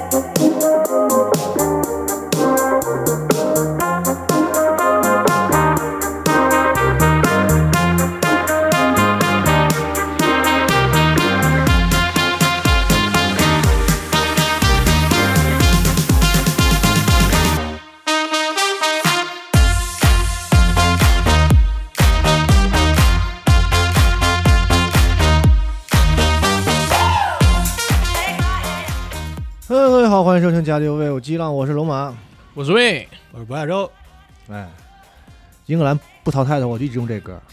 各位好，欢迎收听加六位，我激浪，我是龙马， 我是魏， 我是博亚洲。 哎，英格兰不淘汰的，我就一直用这歌，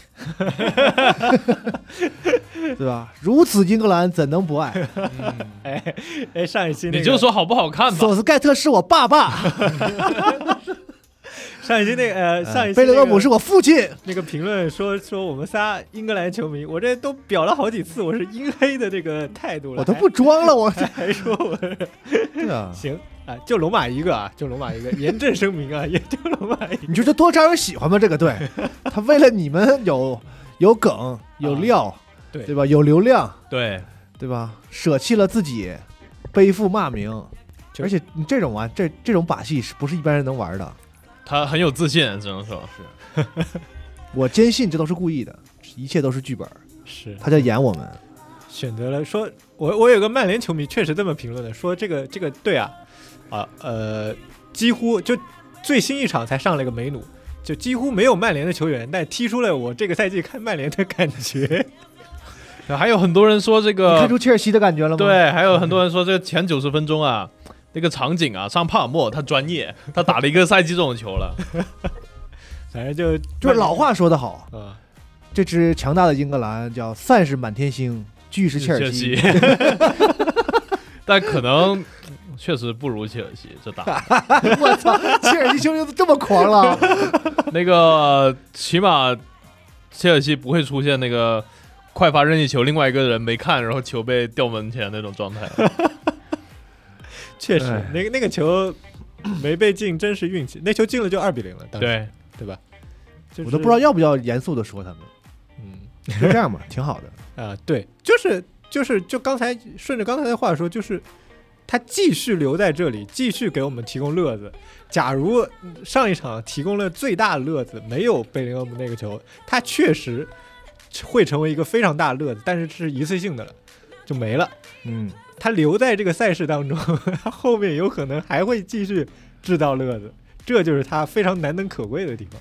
对吧？如此英格兰怎能不爱？ 上一期、 你就说好不好看吧。 索斯盖特是我爸爸， 上一期上一期、 贝勒厄姆是我父亲。 那个评论说我们仨英格兰球迷，我这都表了好几次我是英黑的这个态度了， 我都不装了，我还说我是对啊， 行啊，就龙马一个啊，就龙马一个，严正声明啊，也就龙马一个。 你觉得多招人喜欢吗？这个队，他为了你们有梗有料，对吧？有流量， 对吧？舍弃了自己，背负骂名，而且你这种这种把戏是不是一般人能玩的？ 他很有自信，只能说是。我坚信这都是故意的，一切都是剧本， 是他在演我们。 选择了说，我有个曼联球迷确实这么评论的，说这个队啊，几乎就最新一场才上了个梅努，就几乎没有曼联的球员，但踢出了我这个赛季看曼联的感觉。 还有很多人说这个， 你看出切尔西的感觉了吗？ 对，还有很多人说这个前90分钟啊，那个场景啊，上帕尔默他专业，他打了一个赛季这种球了。 反正就是老话说得好，这支强大的英格兰叫散是满天星，聚是切尔西。 但可能确实不如切尔西这打。 我操，切尔西球员这么狂了。 那个起码切尔西不会出现那个快发任意球，另外一个人没看，然后球被掉门前那种状态。 确实，那个球没被进，真是运气。那球进了就2-0了，当时对吧？就是、 我都不知道要不要严肃的说他们。就这样吧，挺好的啊。对，就刚才顺着刚才的话说，就是他继续留在这里，继续给我们提供乐子。假如上一场提供了最大的乐子，没有贝林厄姆那个球，他确实会成为一个非常大的乐子，但是是一次性的了，就没了。他留在这个赛事当中，他后面有可能还会继续制造乐子，这就是他非常难能可贵的地方。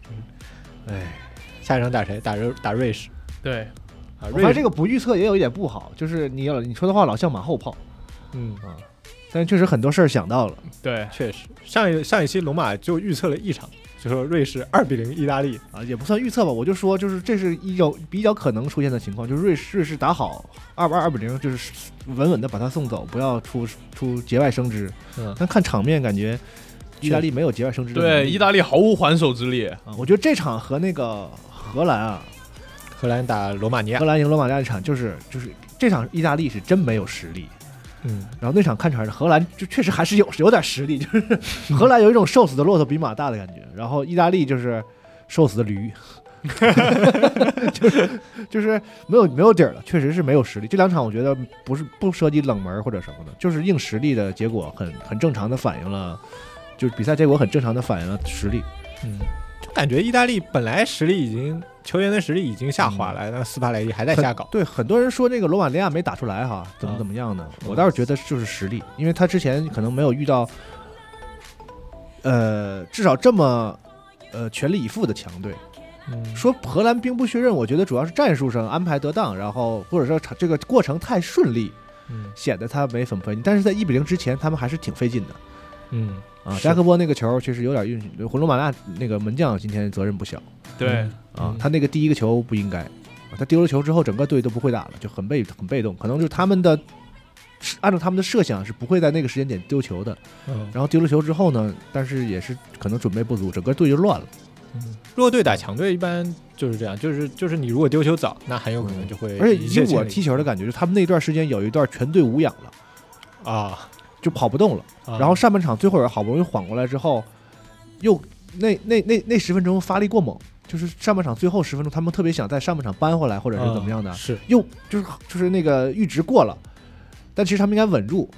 下一场打谁？打瑞士。 对， 我发现这个不预测也有一点不好，就是你说的话老像马后炮。但确实很多事儿想到了。 对， 确实上一期龙马就预测了一场，就说瑞士2-0意大利啊，也不算预测吧，我就说就是这是比较可能出现的情况，就是瑞士打好2-0，就是稳稳的把他送走，不要出节外生枝。但看场面感觉意大利没有节外生枝的能力。 对，意大利毫无还手之力啊！我觉得这场和那个荷兰打罗马尼亚， 荷兰赢罗马尼亚那场就是这场意大利是真没有实力。然后那场看出来荷兰就确实还是有点实力，就是荷兰有一种瘦死的骆驼比马大的感觉，然后意大利就是瘦死的驴，就是没有底儿了，确实是没有实力。这两场我觉得不涉及冷门或者什么的，就是硬实力的结果很正常的反映了，就是比赛结果很正常的反映了实力。 就感觉意大利本来球员的实力已经下滑了，那斯帕雷蒂还在瞎搞。 对，很多人说那个罗马尼亚没打出来哈，怎么样的？我倒是觉得就是实力，因为他之前可能没有遇到，至少这么全力以赴的强队。说荷兰兵不血刃，我觉得主要是战术上安排得当，然后或者说这个过程太顺利，显得他没怎么费劲。但是在1-0之前，他们还是挺费劲的。扎克波那个球确实有点运气，罗马尼亚那个门将今天责任不小。 对他那个第一个球不应该，他丢了球之后，整个队都不会打了，就很被动，可能就是他们的按照他们的设想是不会在那个时间点丢球的。然后丢了球之后呢，但是也是可能准备不足，整个队就乱了。 弱队打强队一般就是这样，就是你如果丢球早，那很有可能就会。 而且以我踢球的感觉，就是他们那段时间有一段全队无氧了啊， 就跑不动了。然后上半场最后好不容易缓过来之后，又那10分钟发力过猛，就是上半场最后10分钟，他们特别想在上半场扳回来，或者是怎么样的， 是又就是那个阈值过了，但其实他们应该稳住。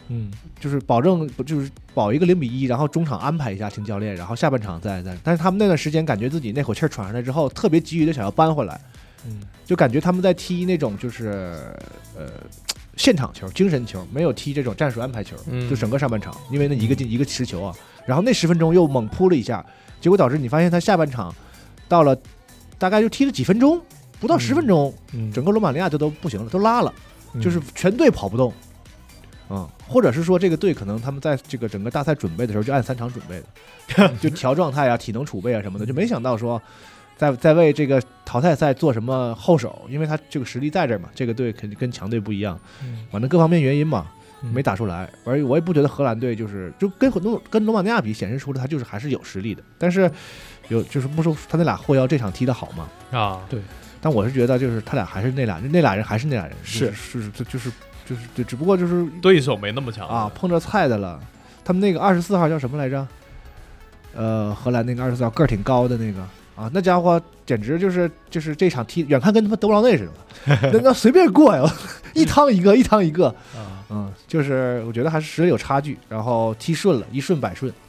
就是保证就是保一个0-1，然后中场安排一下听教练，然后下半场再，但是他们那段时间感觉自己那口气喘上来之后，特别急于的想要扳回来，就感觉他们在踢那种就是现场球、精神球，没有踢这种战术安排球，就整个上半场，因为那一个持球啊，然后那10分钟又猛扑了一下，结果导致你发现他下半场到了大概就踢了几分钟，不到10分钟，整个罗马尼亚就都不行了，都拉了，就是全队跑不动。或者是说这个队可能他们在这个整个大赛准备的时候就按3场准备的，就调状态啊、体能储备啊什么的，就没想到说在为这个淘汰赛做什么后手，因为他这个实力在这儿嘛，这个队肯定跟强队不一样，反正各方面原因嘛，没打出来。而我也不觉得荷兰队就跟罗马尼亚比，显示出了他就是还是有实力的，但是就是不说他那俩后腰这场踢得好嘛对， 但我是觉得就是他俩还是那俩人还是那俩人，就是对，只不过就是对手没那么强啊，碰着菜的了。他们那个24号叫什么来着？荷兰那个24号个儿挺高的那个啊，那家伙简直就是这场踢远看跟他们德布劳内似的，那随便过呀，一趟一个就是我觉得还是实力有差距，然后踢顺了，一顺百顺，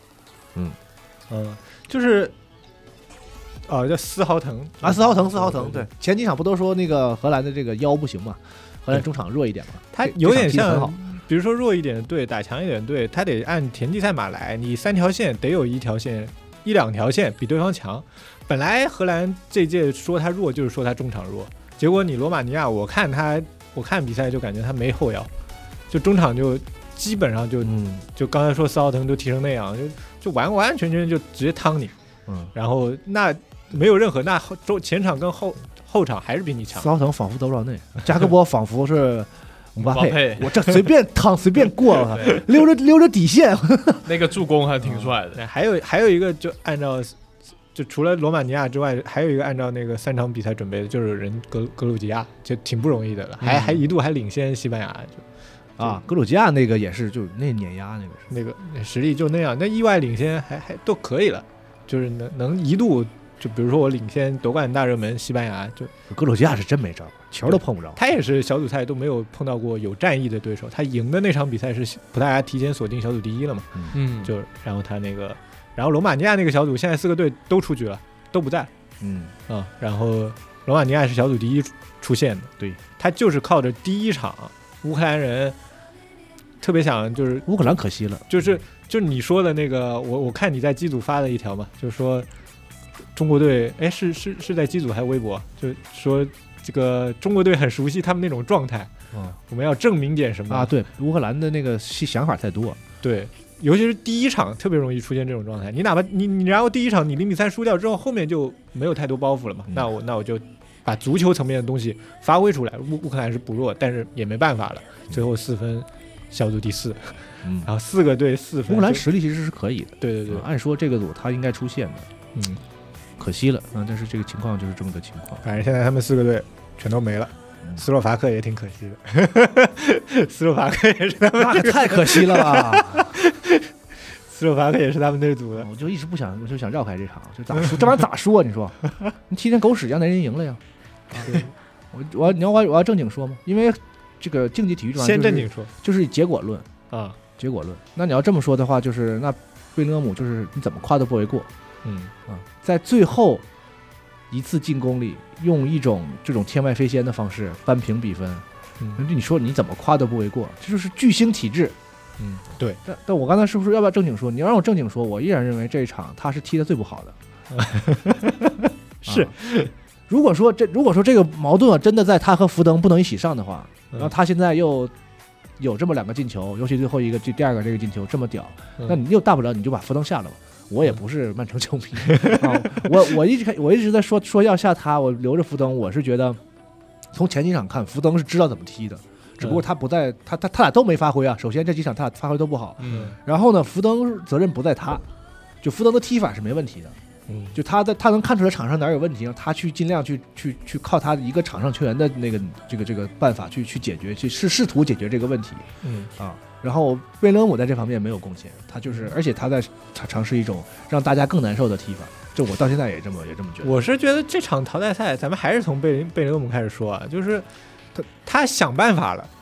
就是叫斯豪腾啊，斯豪腾，对，前几场不都说那个荷兰的这个腰不行嘛？荷兰中场弱一点嘛， 他有点像，比如说弱一点的队打强一点的队，他得按田忌赛马来，你3条线得有1两条线比对方强。本来荷兰这届说他弱就是说他中场弱，结果你罗马尼亚，我看比赛就感觉他没后腰，就中场就基本上就刚才说斯豪腾就踢成那样，就完完全全就直接趟你，然后那没有任何前场跟后场还是比你强。 斯豪腾仿佛德布劳内，加克波仿佛是姆巴佩，我这随便趟随便过，溜着底线， 那个助攻还挺帅的。 还有一个就按照就除了罗马尼亚之外，还有一个按照那个3场比赛准备的，就是格鲁吉亚，就挺不容易的了，还一度还领先西班牙。 格鲁吉亚那个也是就那碾压那个实力就那样，那意外领先还都可以了，就是能一度。就比如说我领先夺冠大热门西班牙，就格鲁吉亚是真没招，球都碰不着。 他也是小组赛都没有碰到过有战意的对手，他赢的那场比赛是葡萄牙提前锁定小组第1了嘛，就然后他那个，然后罗马尼亚那个小组现在4个队都出局了，都不在，然后罗马尼亚是小组第1出现的， 对， 他就是靠着第1场乌克兰人特别想就是乌克兰可惜了， 就是你说的那个，我看你在机组发的一条嘛，就是说。中国队，是在机组还是微博？就说这个中国队很熟悉他们那种状态，我们要证明点什么啊？对，乌克兰的那个想法太多， 对，尤其是第1场特别容易出现这种状态。你哪怕你然后第1场你0-3输掉之后，后面就没有太多包袱了嘛。那我就把足球层面的东西发挥出来。乌克兰是不弱，但是也没办法了，最后4分，小组第4，然后4个队4分。 乌克兰实力其实是可以的， 对， 按说这个组他应该出现的，可惜了，但是这个情况就是这么个情况。 反正现在他们4个队全都没了，斯洛伐克也挺可惜的。斯洛伐克也是他们， 那可太可惜了吧！ 斯洛伐克也是他们那组的， 我就一直不想，我就想绕开这场，就咋说这玩意儿咋说？你说，你踢成狗屎一样，那人赢了呀！我要正经说吗？因为这个竞技体育先正经说， 就是结果论啊， 结果论。那你要这么说的话，就是那贝林厄姆就是你怎么夸都不为过。在最后一次进攻里，用一种这种天外飞仙的方式扳平比分，你说你怎么夸都不为过，这就是巨星体质。 对。 但我刚才是不是要不要正经说？你要让我正经说，我依然认为这一场他是踢得最不好的。 是。 如果说这个矛盾真的在他和福登不能一起上的话，然后他现在又有这么2个进球，尤其最后一个第2个这个进球这么屌，那你又大不了你就把福登下了吧。我也不是曼城球迷我一直在说要下他，我留着福登。我是觉得从前几场看，福登是知道怎么踢的，只不过他不在，他俩都没发挥啊。首先这几场他俩发挥都不好，然后呢，福登责任不在他，就福登的踢法是没问题的，就他能看出来场上哪儿有问题，让他去尽量去靠他一个场上球员的那个这个办法去解决，去试图解决这个问题，然后贝勒姆在这方面没有贡献，他就是，而且他在尝试一种让大家更难受的踢法，这我到现在也这么觉得。 我是觉得这场淘汰赛，咱们还是从贝勒姆开始说啊，就是他想办法了，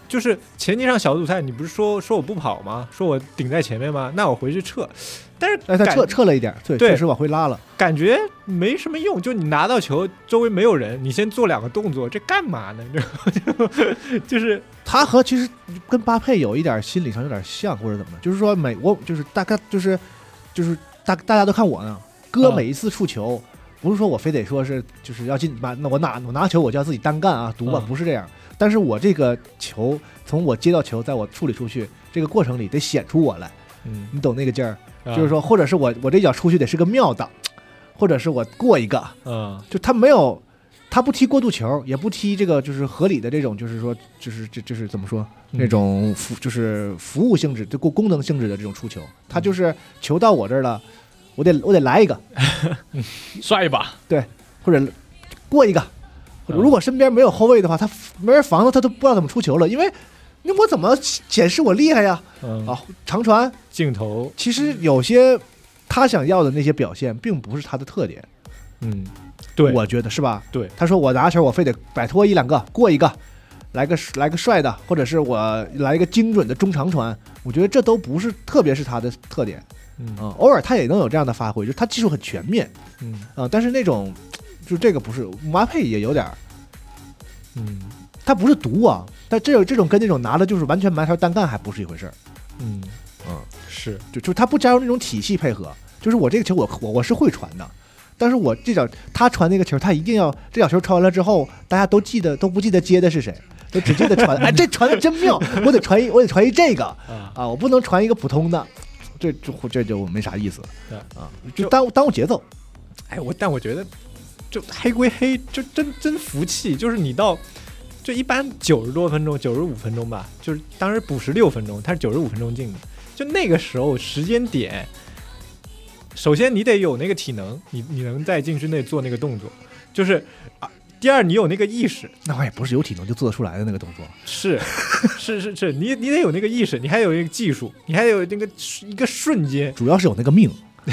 就是前几场小组赛，你不是说我不跑吗？说我顶在前面吗？那我回去撤。但是他撤了一点，对，确实往回拉了， 感觉没什么用。就你拿到球，周围没有人，你先做2个动作，这干嘛呢？就是他和其实跟巴佩有一点心理上有点像，或者怎么，就是说我就是大概就是大家都看我呢，哥每一次触球，不是说我非得说是就是要进把那我拿球我就要自己单干啊，读吧，不是这样。但是我这个球从我接到球，在我处理出去这个过程里得显出我来，你懂那个劲儿。就是说，或者是我这脚出去得是个妙档，或者是我过一个，就他没有，他不踢过渡球，也不踢这个就是合理的这种，就是说，就是怎么说那种就是服务性质、就功能性质的这种出球，他就是球到我这儿了，我得来一个， 帅一把， 对，或者过一个，如果身边没有后卫的话，他没人防他，他都不知道怎么出球了，因为。那我怎么显示我厉害呀？长传镜头， 其实有些他想要的那些表现，并不是他的特点。 对， 我觉得是吧？ 对， 他说我拿球，我非得摆脱1-2个，过一个，来个帅的，或者是我来一个精准的中长传，我觉得这都不是，特别是他的特点。偶尔他也能有这样的发挥，就是他技术很全面。但是那种就这个不是，姆巴佩也有点，他不是毒啊。但这种跟那种拿的就是完全埋条单干还不是一回事儿， 是就他不加入那种体系配合，就是我这个球我是会传的，但是我这脚他传那个球，他一定要这脚球传完了之后，大家都不记得接的是谁，都只记得传，哎，这传的真妙，我得传一这个啊，我不能传一个普通的，这就没啥意思啊，就耽误节奏。 哎，但我觉得就黑归黑，就真服气，就是你到。就一般90多分钟，95分钟吧，就是当时补16分钟，他是95分钟进的。就那个时候时间点，首先你得有那个体能，你能在禁区内做那个动作，就是第二你有那个意识， 那我也不是有体能就做得出来的那个动作， 是，你得有那个意识，你还有一个技术，你还有那个一个瞬间， 主要是有那个命。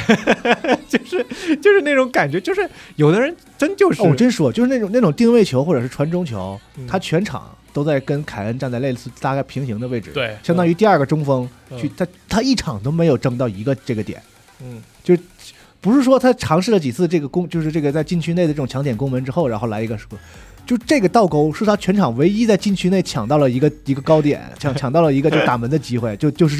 就是那种感觉，就是有的人真就是我真说，就是那种定位球或者是传中球，他全场都在跟凯恩站在类似大概平行的位置， 对， 相当于第2个中锋去，他一场都没有争到一个这个点，就不是说他尝试了几次这个就是这个在禁区内的这种抢点攻门之后，然后来一个就这个倒钩是他全场唯一在禁区内抢到了一个高点，抢到了一个就打门的机会，就是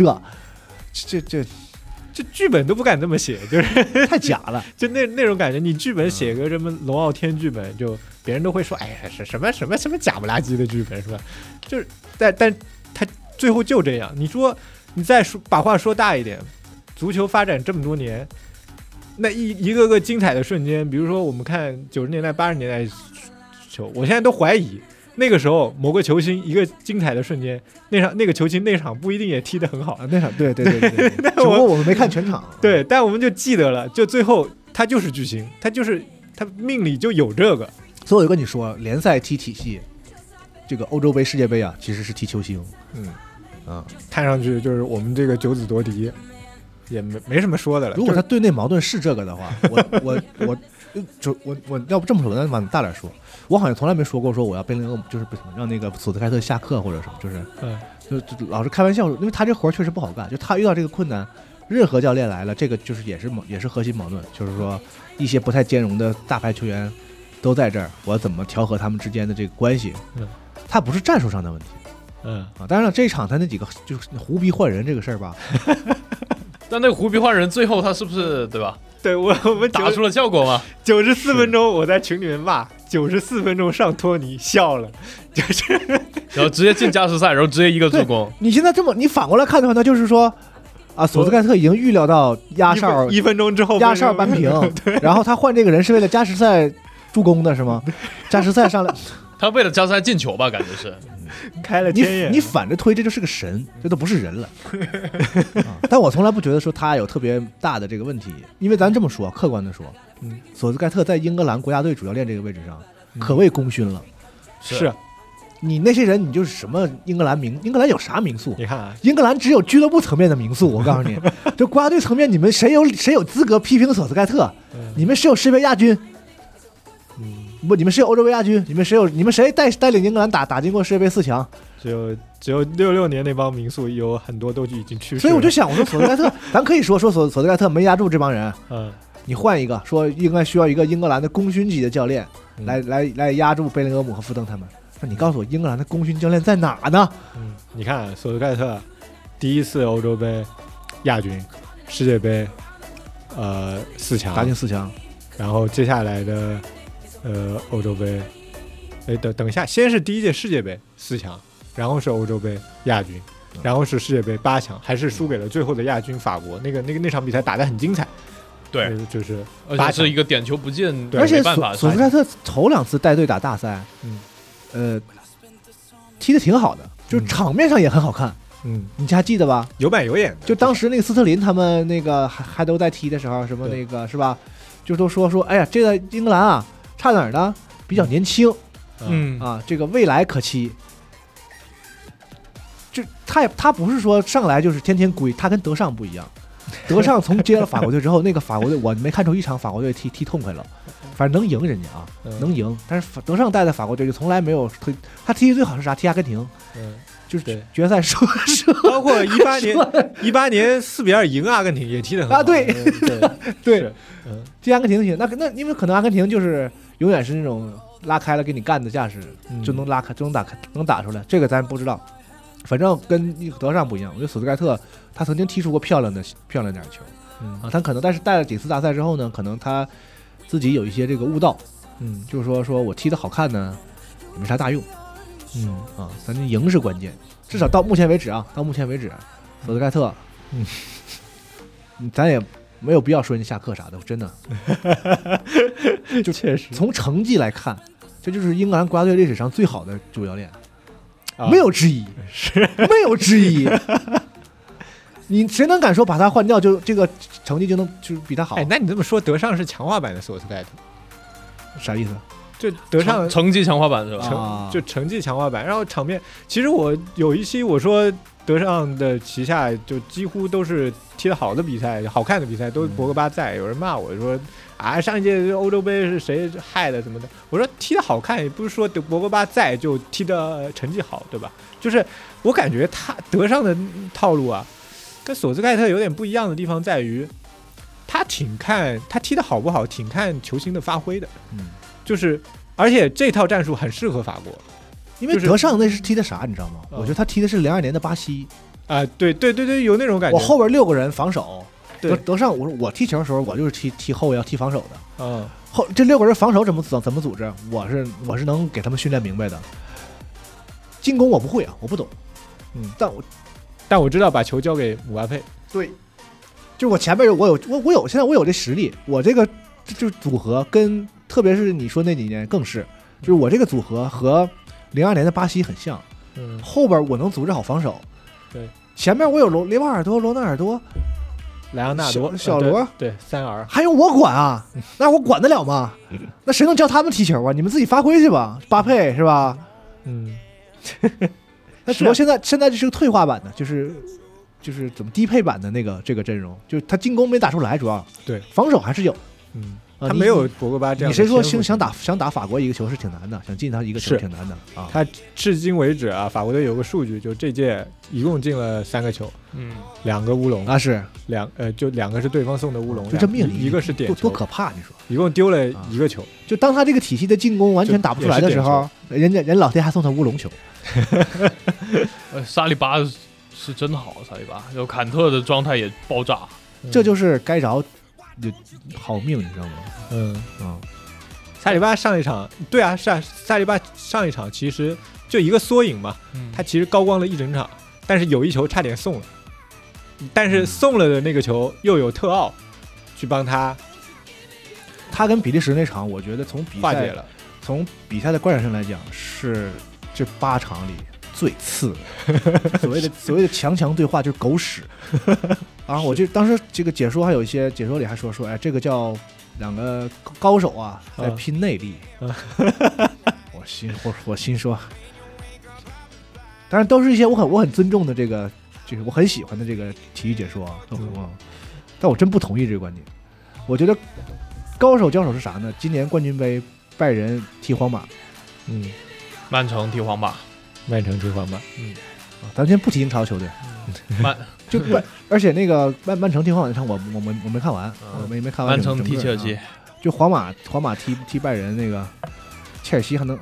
这剧本都不敢这么写，就是太假了， 就那种感觉。你剧本写个什么龙傲天剧本，就别人都会说，哎呀，是什么假不拉几的剧本是吧？就是但他最后就这样。你说你再把话说大一点，足球发展这么多年，那一个个精彩的瞬间，比如说我们看90年代、80年代球，我现在都怀疑。那个时候某个球星一个精彩的瞬间，那个球星那场不一定也踢得很好啊，那场对，只不过我们没看全场， 对，但我们就记得了，就最后他就是巨星，他命里就有这个。 所以我就跟你说，联赛踢体系，这个欧洲杯、世界杯啊，其实是踢球星， 看上去就是我们这个九子夺嫡，也没什么说的了。 如果他对内矛盾是这个的话，我要不这么说，咱往大点说。我好像从来没说过说我要贝林厄姆就是让那个索斯盖特下课或者什么，就是就老是开玩笑，因为他这活确实不好干，就他遇到这个困难，任何教练来了，这个就是也是核心矛盾，就是说一些不太兼容的大牌球员都在这儿，我怎么调和他们之间的这个关系？他不是战术上的问题，当然了，这一场他那几个就是胡逼换人这个事儿吧， 但那个胡逼换人最后他是不是对吧？ 对我们打出了效果吗 ？94分钟我在群里面骂，94分钟上托尼笑了，就是然后直接进加时赛，然后直接一个助攻。 你现在这么你反过来看的话，那就是说啊，索斯盖特已经预料到压哨 1分钟之后压哨扳平，然后他换这个人是为了加时赛助攻的是吗？加时赛上来， 他为了加时赛进球吧，感觉是。 开了天眼， 你反着推，这就是个神，这都不是人了。但我从来不觉得说他有特别大的这个问题，因为咱这么说，客观的说，索斯盖特在英格兰国家队主教练这个位置上，可谓功勋了。 是， 你那些人，你就是什么英格兰有啥名宿？ 你看啊， 英格兰只有俱乐部层面的名宿。我告诉你，就国家队层面，你们谁有资格批评索斯盖特？你们谁有世界杯亚军？不，你们谁有欧洲杯亚军？你们谁带领英格兰打进过世界杯4强？ 只有66年那帮民宿有很多都已经去世了， 所以我就想，我说索德盖特，咱可以说索德盖特没压住这帮人，你换一个，说应该需要一个英格兰的功勋级的教练来压住贝林厄姆和福登他们。那你告诉我，英格兰的功勋教练在哪呢？ 你看索德盖特第一次欧洲杯亚军，世界杯4强， 打进4强， 然后接下来的欧洲杯，等一下，先是第一届世界杯4强，然后是欧洲杯亚军，然后是世界杯8强，还是输给了最后的亚军法国。那场比赛打得很精彩。 对， 就是而且是一个点球不进， 而且索斯盖特头2次带队打大赛，踢得挺好的，就是场面上也很好看。你还记得吧？ 有板有眼。 就当时那个斯特林他们那个还都在踢的时候，什么那个是吧？就都说，哎呀，这个英格兰啊，差哪儿呢？比较年轻，这个未来可期。就他不是说上来就是天天归，他跟德尚不一样。德尚从接了法国队之后，那个法国队我没看出一场法国队踢痛快了，反正能赢人家啊，能赢。但是德尚带的法国队就从来没有他踢的最好是啥？踢阿根廷，就是决赛输， 包括18年4-2赢阿根廷也踢得很好啊，对，踢阿根廷行，那因为可能阿根廷就是永远是那种拉开了给你干的架势，就能拉开，就能打出来，这个咱不知道。反正跟德尚不一样，我觉得索斯盖特他曾经踢出过漂亮点球，他可能但是带了几次大赛之后呢，可能他自己有一些这个悟道，就是说我踢得好看呢也没啥大用，咱赢是关键，至少到目前为止，索斯盖特，咱也没有必要说人家下课啥的，真的， 就确实从成绩来看，这就是英格兰国家队历史上最好的主教练。没有质疑，没有质疑。你谁能敢说把他换掉就这个成绩就比他好？ 那你这么说，德尚是强化版的索斯盖特， 啥意思？ 就德尚成绩强化版是吧？ 就成绩强化版，然后场面。其实我有一期我说德尚的旗下就几乎都是踢得好的比赛、好看的比赛，都博格巴在。有人骂我说上一届欧洲杯是谁害的什么的？我说踢得好看也不是说博格巴在就踢得成绩好，对吧？就是我感觉他德尚的套路啊，跟索斯盖特有点不一样的地方在于，他踢得好不好，挺看球星的发挥的。就是而且这套战术很适合法国， 因为德尚那是踢的啥，你知道吗？我觉得他踢的是02年的巴西啊，对，有那种感觉。 我后边6个人防守。德尚，我踢球的时候，我就是踢后卫要踢防守的。这6个人防守怎么组织，我是能给他们训练明白的。进攻我不会啊，我不懂。 但我知道把球交给姆巴佩。 对，就我前面我有现在我有这实力，我这个就组合跟特别是你说那几年更是，就是我这个组合和02年的巴西很像。后边我能组织好防守。 对， 前面我有列瓦尔多、罗纳尔多。 莱昂纳多、 小罗， 对3R， 还用我管啊？那我管得了吗？那谁能教他们踢球啊？你们自己发挥去吧。巴佩是吧？那只不过现在就是个退化版的，就是怎么低配版的这个阵容，就是他进攻没打出来，主要对防守还是有。 他没有博格巴这样。 你谁说想打法国一个球是挺难的，想进他一个球挺难的啊？ 他至今为止啊，法国队有个数据，就这届一共进了3个球，2个乌龙啊，是就2个是对方送的乌龙， 就这命令， 一个是点球， 多可怕！你说， 一共丢了1个球。 就当他这个体系的进攻完全打不出来的时候，人老天还送他乌龙球。 沙利巴是真好，沙利巴有坎特的状态也爆炸， 这就是该着就好命，你知道吗？ 萨利巴上一场，对啊，是啊，萨利巴上一场其实就一个缩影嘛，他其实高光了一整场，但是有一球差点送了，但是送了的那个球又有特奥去帮他跟比利时那场，我觉得从比赛的观赏性来讲，是这8场里最次的。所谓的强对话就是狗屎。然后我就当时这个解说还有一些解说里还说，这个叫2个高手啊在拼内力。我心说，当然都是一些我很尊重的这个，就是我很喜欢的这个体育解说啊，但我真不同意这个观点。我觉得高手交手是啥呢？今年冠军杯拜仁踢皇马， 曼城踢皇马， 曼城踢皇马， 咱先不提英超球队，就而且那个曼城踢皇马那场我没看完，我没看完。 曼城踢切尔西， 就皇马踢拜仁那个，切尔西还能，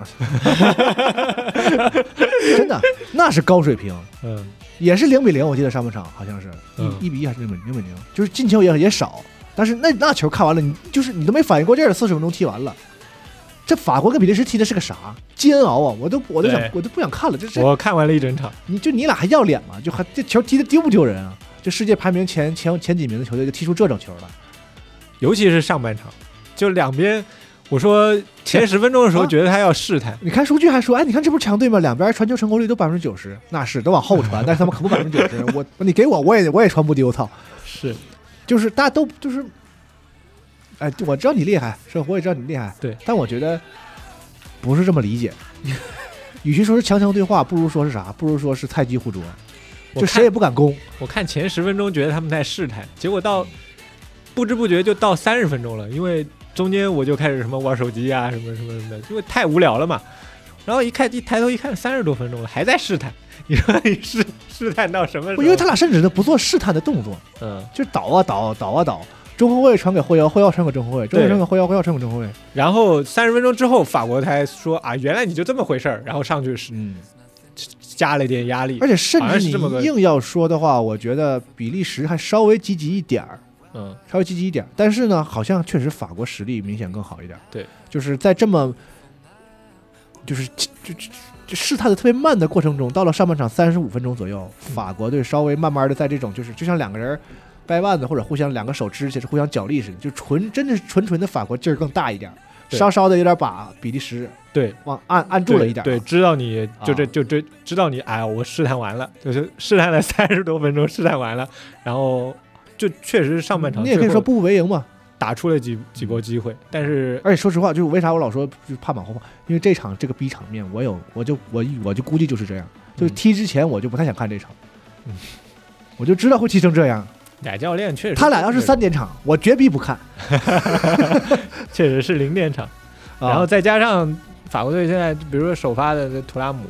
真的那是高水平，也是0-0，我记得上半场好像是1-1还是0-0，就是进球也少，但是那球看完了，你都没反应过劲儿，40分钟踢完了。这法国跟比利时踢的是个啥煎熬啊！我都不想看了。这我看完了一整场， 你俩还要脸吗？就还这球踢的丢不丢人啊？就世界排名前几名的球队就踢出这种球了， 尤其是上半场，就两边，我说前10分钟的时候觉得他要试探， 你看数据还说，哎，你看这不是强队吗？两边传球成功率都90%，那是都往后传，但是他们可不90%，你给我也传不丢，操！ 是， 就是大家都就是。哎，我知道你厉害，我也知道你厉害， 对， 但我觉得不是这么理解。与其说是强强对话，不如说是啥？不如说是菜鸡互啄，就谁也不敢攻。 我看前10分钟觉得他们在试探，结果到不知不觉就到30分钟了，因为中间我就开始什么玩手机啊，什么的，因为太无聊了嘛。然后一抬头一看，30多分钟了，还在试探。你说你试探到什么时候？ 因为他俩甚至都不做试探的动作，就倒啊倒。中后卫传给后腰，后腰传给中后卫，中后卫传给后腰，后腰传给中后卫。 然后30分钟之后，法国才说啊，原来你就这么回事儿，然后上去加了一点压力。 而且甚至你硬要说的话，我觉得比利时还稍微积极一点儿，稍微积极一点。但是呢，好像确实法国实力明显更好一点。 对， 就是在这么就试探的特别慢的过程中，到了上半场35分钟左右，法国队稍微慢慢的在这种就像两个人掰腕子或者互相两个手支起来互相角力似的，就真的是纯的法国劲儿更大一点，稍稍的有点把比利时往按住了一点。 对，知道你就知道你哎，我试探完了，就是试探了30多分钟，试探完了，然后就确实上半场你也可以说步步为营嘛， 打出了几波机会，但是而且说实话，就是为啥我老说就怕马后炮，因为这场这个逼场面，我就估计就是这样，就是踢之前我就不太想看这场，我就知道会踢成这样。 俩教练确实， 他俩要是3点场，我绝逼不看。 确实是0点场，然后再加上法国队现在，比如说首发的图拉姆，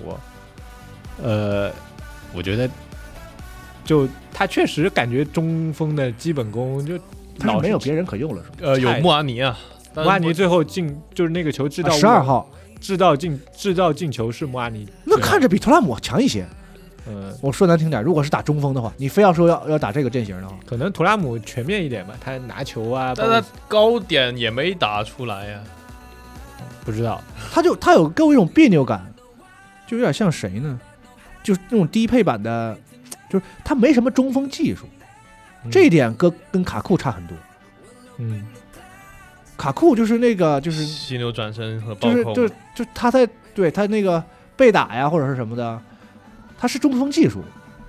我觉得就他确实感觉中锋的基本功就他没有别人可用了，是吧？ 有穆阿尼啊， 穆阿尼最后进就是那个球制造 12号制造进球是穆阿尼， 那看着比图拉姆强一些。我说难听点，如果是打中锋的话，你非要说要打这个阵型的话， 可能图拉姆全面一点吧，他拿球啊， 但他高点也没打出来呀， 不知道， 他有给我一种别扭感，就有点像谁呢？就是那种低配版的，就是他没什么中锋技术，这一点跟卡库差很多。卡库就是那个就是犀牛转身和暴扣， 就他在对他那个被打呀或者是什么的。他是中锋技术，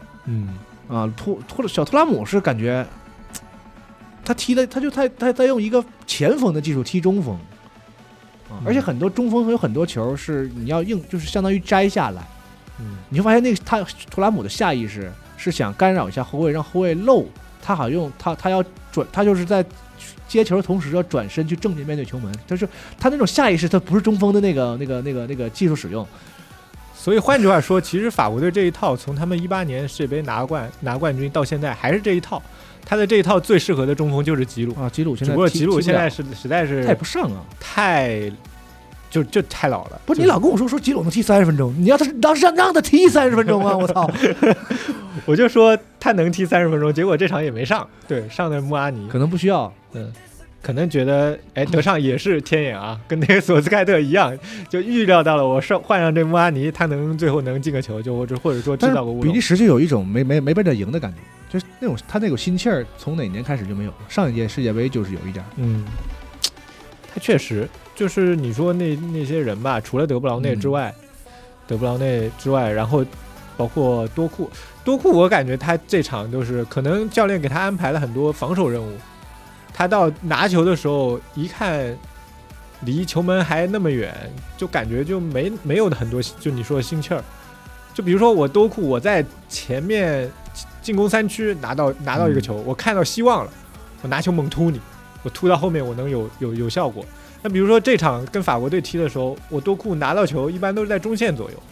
小图拉姆是感觉他踢的，他在用一个前锋的技术踢中锋，而且很多中锋有很多球是你要就是相当于摘下来，你会发现那个图拉姆的下意识是想干扰一下后卫，让后卫漏，他好用他要转，他就是在接球的同时要转身去正面面对球门，就是他那种下意识，他不是中锋的那个技术使用。 所以换句话说，其实法国队这一套从他们18年世界杯拿冠军到现在还是这一套，他的这一套最适合的中锋就是吉鲁啊，吉鲁现在只不过吉鲁现在实在是他也不上啊， 就太老了。 不是你老跟我说吉鲁能踢30分钟，你要当时让他踢30分钟啊！我操！ 我就说他能踢30分钟，结果这场也没上，对，上的穆阿尼可能不需要， 可能觉得德尚也是天眼啊，跟那个索斯盖特一样，就预料到了我换上这穆阿尼，他最后能进个球，就或者说制造个乌龙。 比利时就有一种没被他赢的感觉，就是那种他那种心气儿，从哪年开始就没有了？上一届世界杯就是有一点， 他确实就是你说那些人吧，除了德布劳内之外，然后包括多库，我感觉他这场都是可能教练给他安排了很多防守任务。他到拿球的时候，一看离球门还那么远，就感觉就没有很多，就你说的心气儿。就比如说我多库，我在前面进攻3区拿到一个球，我看到希望了，我拿球猛突你，我突到后面我能有效果。那比如说这场跟法国队踢的时候，我多库拿到球一般都是在中线左右，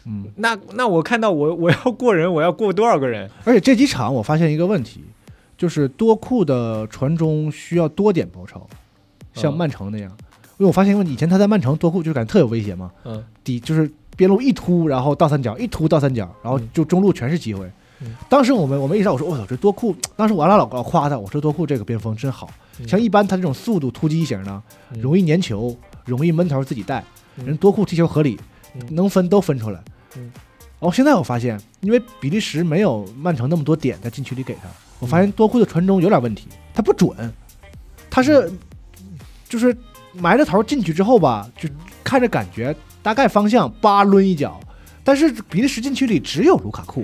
那我看到我要过人，我要过多少个人？ 而且这几场我发现一个问题，就是多库的传中需要多点包抄，像曼城那样。因为我发现以前他在曼城多库就感觉特有威胁嘛，就是边路一突，然后倒三角，一突倒三角，然后就中路全是机会。当时我们意识到，我说我操，这多库，当时我老夸他，我说多库这个边锋真好，像一般他这种速度突击型的，容易粘球，容易闷头自己带，人多库踢球合理，能分都分出来。然后现在我发现，因为比利时没有曼城那么多点在禁区里给他，我发现多库的传中有点问题，他不准，他是就是埋着头进去之后吧，就看着感觉大概方向歘抡一脚，但是比利时禁区里只有卢卡库。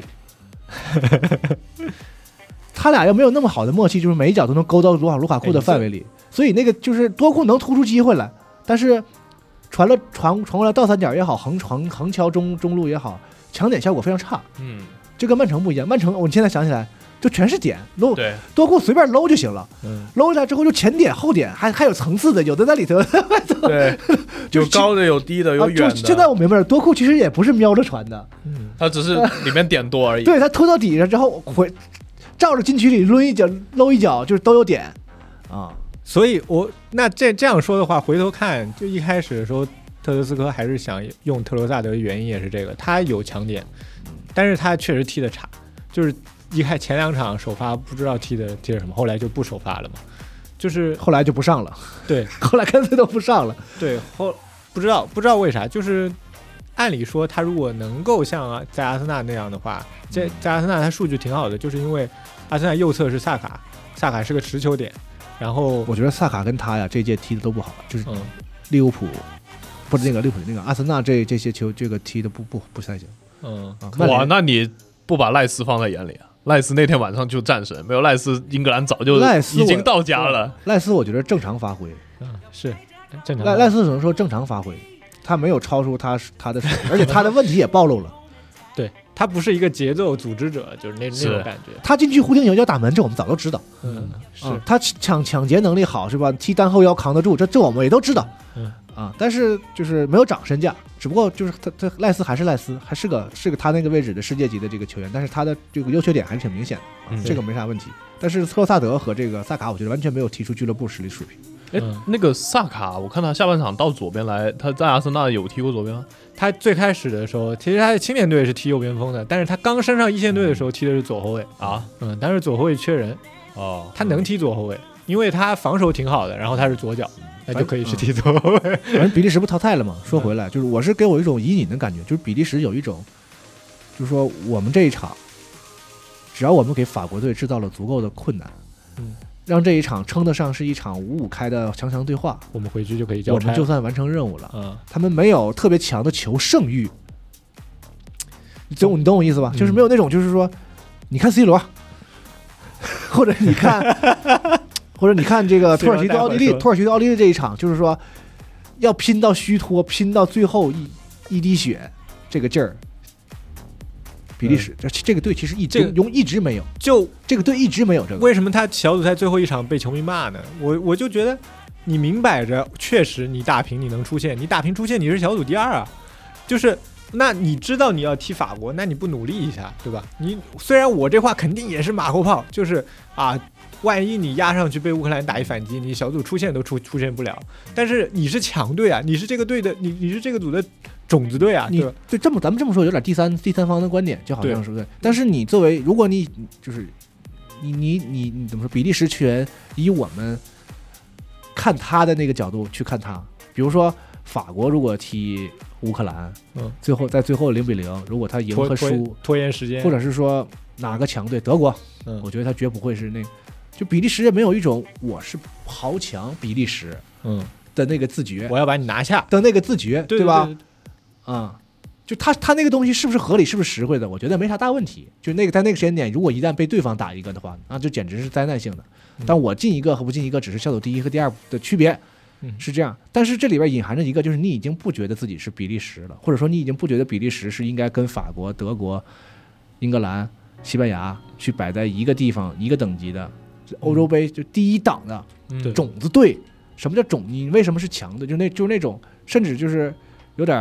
他俩又没有那么好的默契，就是每一脚都能勾到卢卡库的范围里，所以那个就是多库能突出机会来，但是传过来倒三角也好，横敲中路也好，抢点效果非常差。这跟曼城不一样，曼城我现在想起来就全是点搂，多库随便搂就行了，搂下来之后就前点后点，还有层次的，有的在里头， 对，有高的有低的有远的。 现在我明白了，多库其实也不是瞄着传的， 他只是里面点多而已。 对，他拖到底下之后照着禁区里抡一脚搂一脚，就是都有点啊。 所以那这样说的话，回头看就一开始的时候，特德斯科还是想用特罗萨德的原因也是这个，他有强点，但是他确实踢得差，就是一看前2场首发不知道踢的什么，后来就不首发了嘛，就是后来就不上了， 对， 后来干脆都不上了， 对，不知道为啥，就是按理说他如果能够像在阿森纳那样的话，在阿森纳他数据挺好的，就是因为阿森纳右侧是萨卡是个持球点，然后我觉得萨卡跟他呀这届踢的都不好，就是利物浦不是那个阿森纳这些球这个踢的不太行。 哇，那你不把赖斯放在眼里啊？赖斯那天晚上就战神，没有赖斯，英格兰早就已经到家了。 赖斯我觉得正常发挥， 是正常。 赖斯只能说正常发挥，他没有超出他的水平，而且他的问题也暴露了。 对，他不是一个节奏组织者，就是那种感觉。 他进去忽听有脚打门，这我们早都知道。 是他抢劫能力好是吧？踢单后腰扛得住，这我们也都知道。但是就是没有涨身价，只不过就是他赖斯还是赖斯，还是个他那个位置的世界级的这个球员，但是他的这个优缺点还是挺明显的，这个没啥问题。但是特洛萨德和这个萨卡，我觉得完全没有踢出俱乐部实力水平。 那个萨卡，我看他下半场到左边来，他在阿森纳有踢过左边吗？ 他最开始的时候，其实他在青年队是踢右边锋的，但是他刚升上一线队的时候踢的是左后卫啊。但是左后卫缺人他能踢左后卫，因为他防守挺好的，然后他是左脚。那就可以去踢左后卫。 反正比利时不淘汰了嘛。说回来，就是我是给我一种隐隐的感觉，就是比利时有一种，就是说我们这一场，只要我们给法国队制造了足够的困难，让这一场称得上是一场5-5开的强对话， 我们回去就可以交差， 我们就算完成任务了。他们没有特别强的求胜欲，你懂我意思吧？就是没有那种，就是说，你看 C 罗，或者你看这个土耳其对奥地利这一场，就是说要拼到虚脱，拼到最后一滴血这个劲儿。比利时这个队其实一直没有，就这个队一直没有这个。 为什么他小组赛最后一场被球迷骂呢？我就觉得你明摆着，确实你打平你能出线，你打平出线你是小组第2啊，就是那你知道你要踢法国，那你不努力一下，对吧？你虽然我这话肯定也是马后炮，就是万一你压上去被乌克兰打一反击，你小组出线都出现不了。但是你是强队啊，你是这个队的，你是这个组的种子队啊。 你对咱们这么说有点第三方的观点，就好像是对。但是你作为，如果你就是你怎么说？比利时球以我们看他的那个角度去看他，比如说法国如果踢乌克兰，最后0-0，如果他赢和输拖延时间， 或者是说哪个强队德国，我觉得他绝不会是那。就比利时也没有一种我是豪强比利时的那个自觉， 我要把你拿下的那个自觉， 对吧？就他那个东西是不是合理，是不是实惠的？我觉得没啥大问题。就那个在那个时间点，如果一旦被对方打一个的话，那就简直是灾难性的。但我进一个和不进一个只是小组第1和第2的区别，是这样。但是这里边隐含着一个，就是你已经不觉得自己是比利时了，或者说你已经不觉得比利时是应该跟法国、德国、英格兰、西班牙去摆在一个地方一个等级的。欧洲杯就第1档的种子队，什么叫种？你为什么是强的？就是那种，甚至就是有点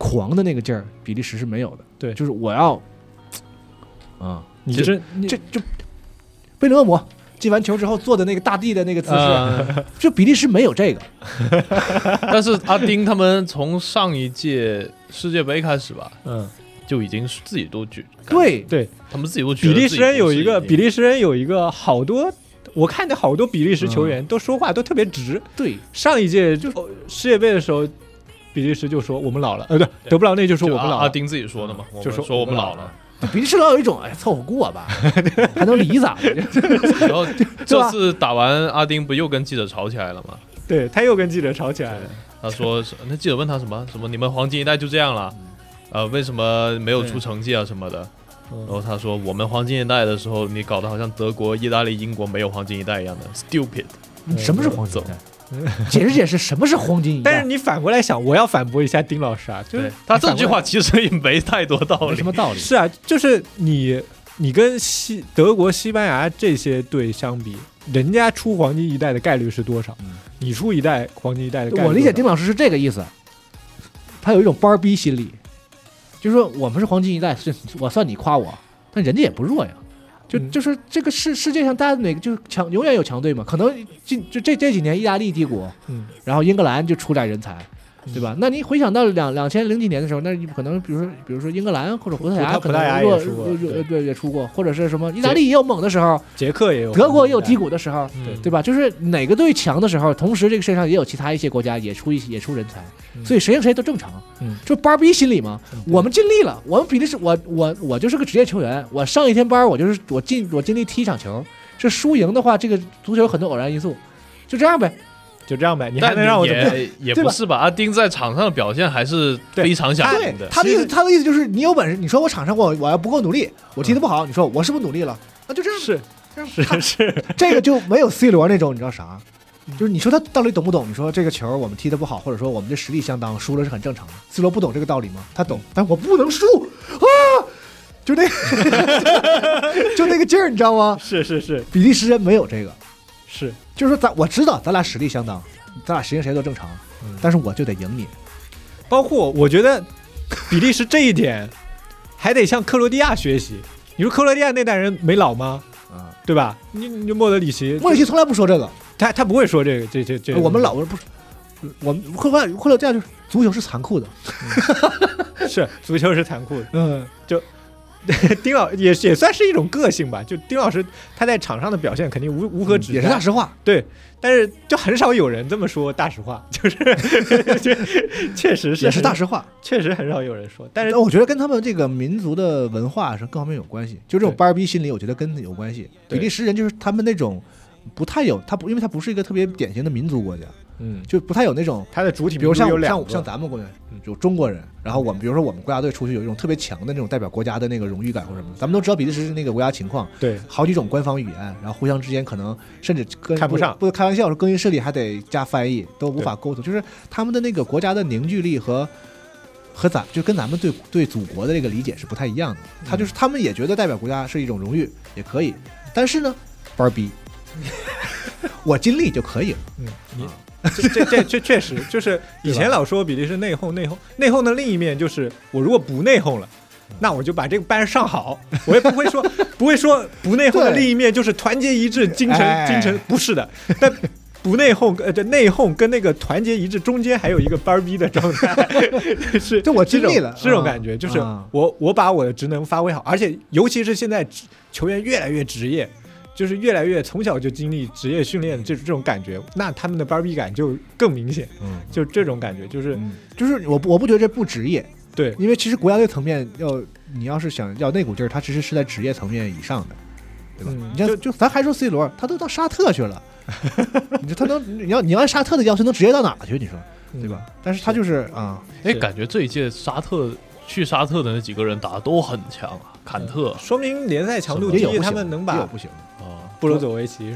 狂的那个劲儿，比利时是没有的。 对， 就是我要， 你这就贝勒姆进完球之后做的那个大地的那个姿势，就比利时没有这个。 但是阿丁他们从上一届世界杯开始吧，就已经自己都觉对， 他们自己都觉得比利时人有一个好多。我看见好多比利时球员都说话都特别直。 对， 上一届就世界杯的时候，比利时就说我们老了，对，德布劳内就说我们老了， 阿丁自己说的嘛， 就说我们老了。 比利时老有一种凑合过吧，还能理咋的？ 然后这次打完阿丁不又跟记者吵起来了吗？ 对，他又跟记者吵起来了。 他说那记者问他什么你们黄金一代就这样了，为什么没有出成绩啊什么的。然后他说我们黄金一代的时候你搞得好像德国意大利英国没有黄金一代一样的 stupid。 什么是黄金一代？解释什么是黄金一代。 但是你反过来想，我要反驳一下丁老师啊，就是他这句话其实也没太多道理。 没什么道理。 是啊，就是你跟德国西班牙这些队相比，人家出黄金一代的概率是多少？你出一代黄金一代的概率， 我理解丁老师是这个意思，他有一种班逼心理，就是说我们是黄金一代，我算你夸我，但人家也不弱呀。就是这个世界上大家哪个就是永远有强队嘛，可能这几年意大利帝国，然后英格兰就出点人才，对吧？那你回想到2000几年的时候，那你可能比如说英格兰或者葡萄牙可能也出过，或者是什么意大利也有猛的时候， 捷克也有， 德国也有低谷的时候，对吧？就是哪个队强的时候，同时这个世界上也有其他一些国家也出人才，所以谁赢谁都正常。就班逼心理嘛，我们尽力了，我们比利时，我就是个职业球员，我上一天班，我尽力踢一场球，这输赢的话，这个足球有很多偶然因素，就这样呗。你还能让我怎么也不是吧？阿丁在场上的表现还是非常响亮的。 他的意思就是你有本事，你说我场上我要不够努力，我踢得不好，你说我是不是努力了？那就这样是这个就没有 C 罗那种，你知道啥？就是你说他到底懂不懂？你说这个球我们踢得不好，或者说我们这实力相当，输了是很正常的。C 罗不懂这个道理吗？他懂，但我不能输啊！就那就那个劲儿，你知道吗？ 是， 比利时人没有这个。 是， 就是说我知道咱俩实力相当，咱俩谁赢谁都正常，但是我就得赢你。 包括我觉得比利时这一点还得向克罗地亚学习。你说克罗地亚那代人没老吗？对吧？你莫德里奇从来不说这个， 他不会说这个。 我们老人不是，我们克罗地亚就是足球是残酷的， 是足球是残酷的，就。丁老也算是一种个性吧，就丁老师他在场上的表现肯定无可指摘， 也是大实话。 对，但是就很少有人这么说大实话，就是确实是也是大实话， 确实很少有人说。但是我觉得跟他们这个民族的文化是各方面有关系，就这种班逼心理，我觉得跟有关系。比利时人就是他们那种不太有因为他不是一个特别典型的民族国家。就不太有那种他的主体民族，比如像咱们国家有中国人，然后我们比如说我们国家队出去有一种特别强的那种代表国家的那个荣誉感或者什么，咱们都知道比利时是那个国家情况， 对， 好几种官方语言，然后互相之间可能甚至看不上， 不开玩笑说更衣室里还得加翻译，都无法沟通，就是他们的那个国家的凝聚力和就跟咱们对祖国的这个理解是不太一样的。他们也觉得代表国家是一种荣誉也可以，但是呢班逼我尽力就可以了。 这确实就是以前老说比利时内讧的另一面就是我如果不内讧了，那我就把这个班上好，我也不会说不内讧的另一面就是团结一致精神不是的。但不内讧这内讧跟那个团结一致中间还有一个班逼的状态，是就我尽力了这种感觉，就是我把我的职能发挥好，而且尤其是现在球员越来越职业。就是越来越从小就经历职业训练这种感觉，那他们的班逼感就更明显。就这种感觉，就是我不觉得这不职业， 对， 因为其实国家队层面你要是想要那股劲儿，他其实是在职业层面以上的，对吧？你像就咱还说 C 罗，他都到沙特去了，你按沙特的要求能职业到哪去？你说对吧？但是他就是感觉这一届去沙特的那几个人打得都很强啊，坎特， 说明联赛强度低，他们能把不行布罗佐维奇，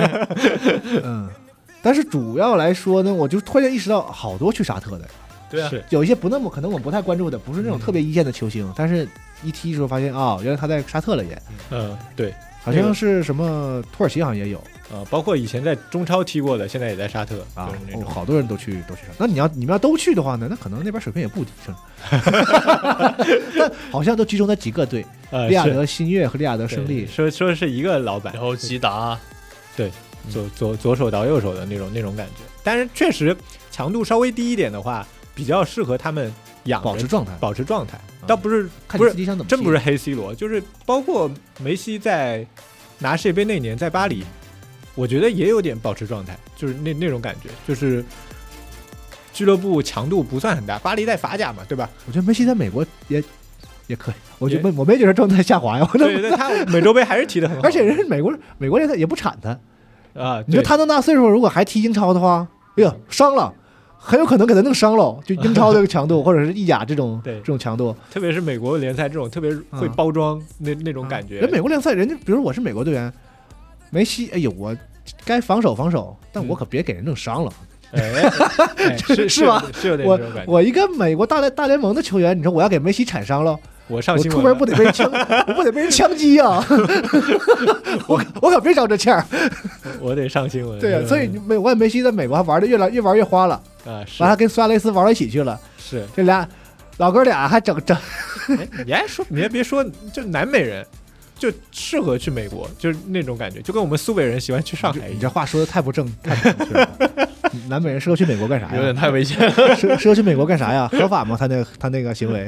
但是主要来说呢，我就突然意识到好多去沙特的， 对啊， 有一些不那么可能我们不太关注的，不是那种特别一线的球星，但是一踢的时候发现原来他在沙特了也， 对， 好像是什么土耳其好像也有包括以前在中超踢过的，现在也在沙特好多人都去沙特。那你们要都去的话呢，那可能那边水平也不低，但好像都集中在几个队，利雅得新月和利雅得胜利， 说是一个老板， 然后吉达， 对，左手到右手的那种感觉。但是确实强度稍微低一点的话，比较适合他们保持状态， 倒不是真不是黑 C 罗，就是包括梅西在拿世界杯那年在巴黎，我觉得也有点保持状态，就是那种感觉，就是俱乐部强度不算很大，巴黎在法甲嘛，对吧？ 我觉得梅西在美国也可以，我没觉得状态下滑呀。 对，他美洲杯还是踢得很好， 而且人家美国联赛也不铲他你说他那么大岁数，如果还踢英超的话，哎呀，伤了。很有可能给他弄伤了，就英超这个强度，或者是意甲这种强度， 特别是美国联赛这种特别会包装那种感觉。 人美国联赛，人家比如我是美国队员，梅西，哎呦，我该防守，但我可别给人弄伤了，是吧？ 是有点这种感觉。 我一个美国大联盟的球员，你说我要给梅西铲伤了， 我上新闻， 出门不得被人枪击啊！我可别找这欠儿， 我得上新闻。 对啊，所以梅西在美国还玩的越玩越花了。完了跟苏亚雷斯玩到一起去了， 是这俩老哥俩还整， 你还别说，就南美人就适合去美国，就是那种感觉，就跟我们苏北人喜欢去上海。 你这话说的太不正确了。南美人适合去美国干啥呀？ 有点太危险。 适合去美国干啥呀？合法吗？他那个行为，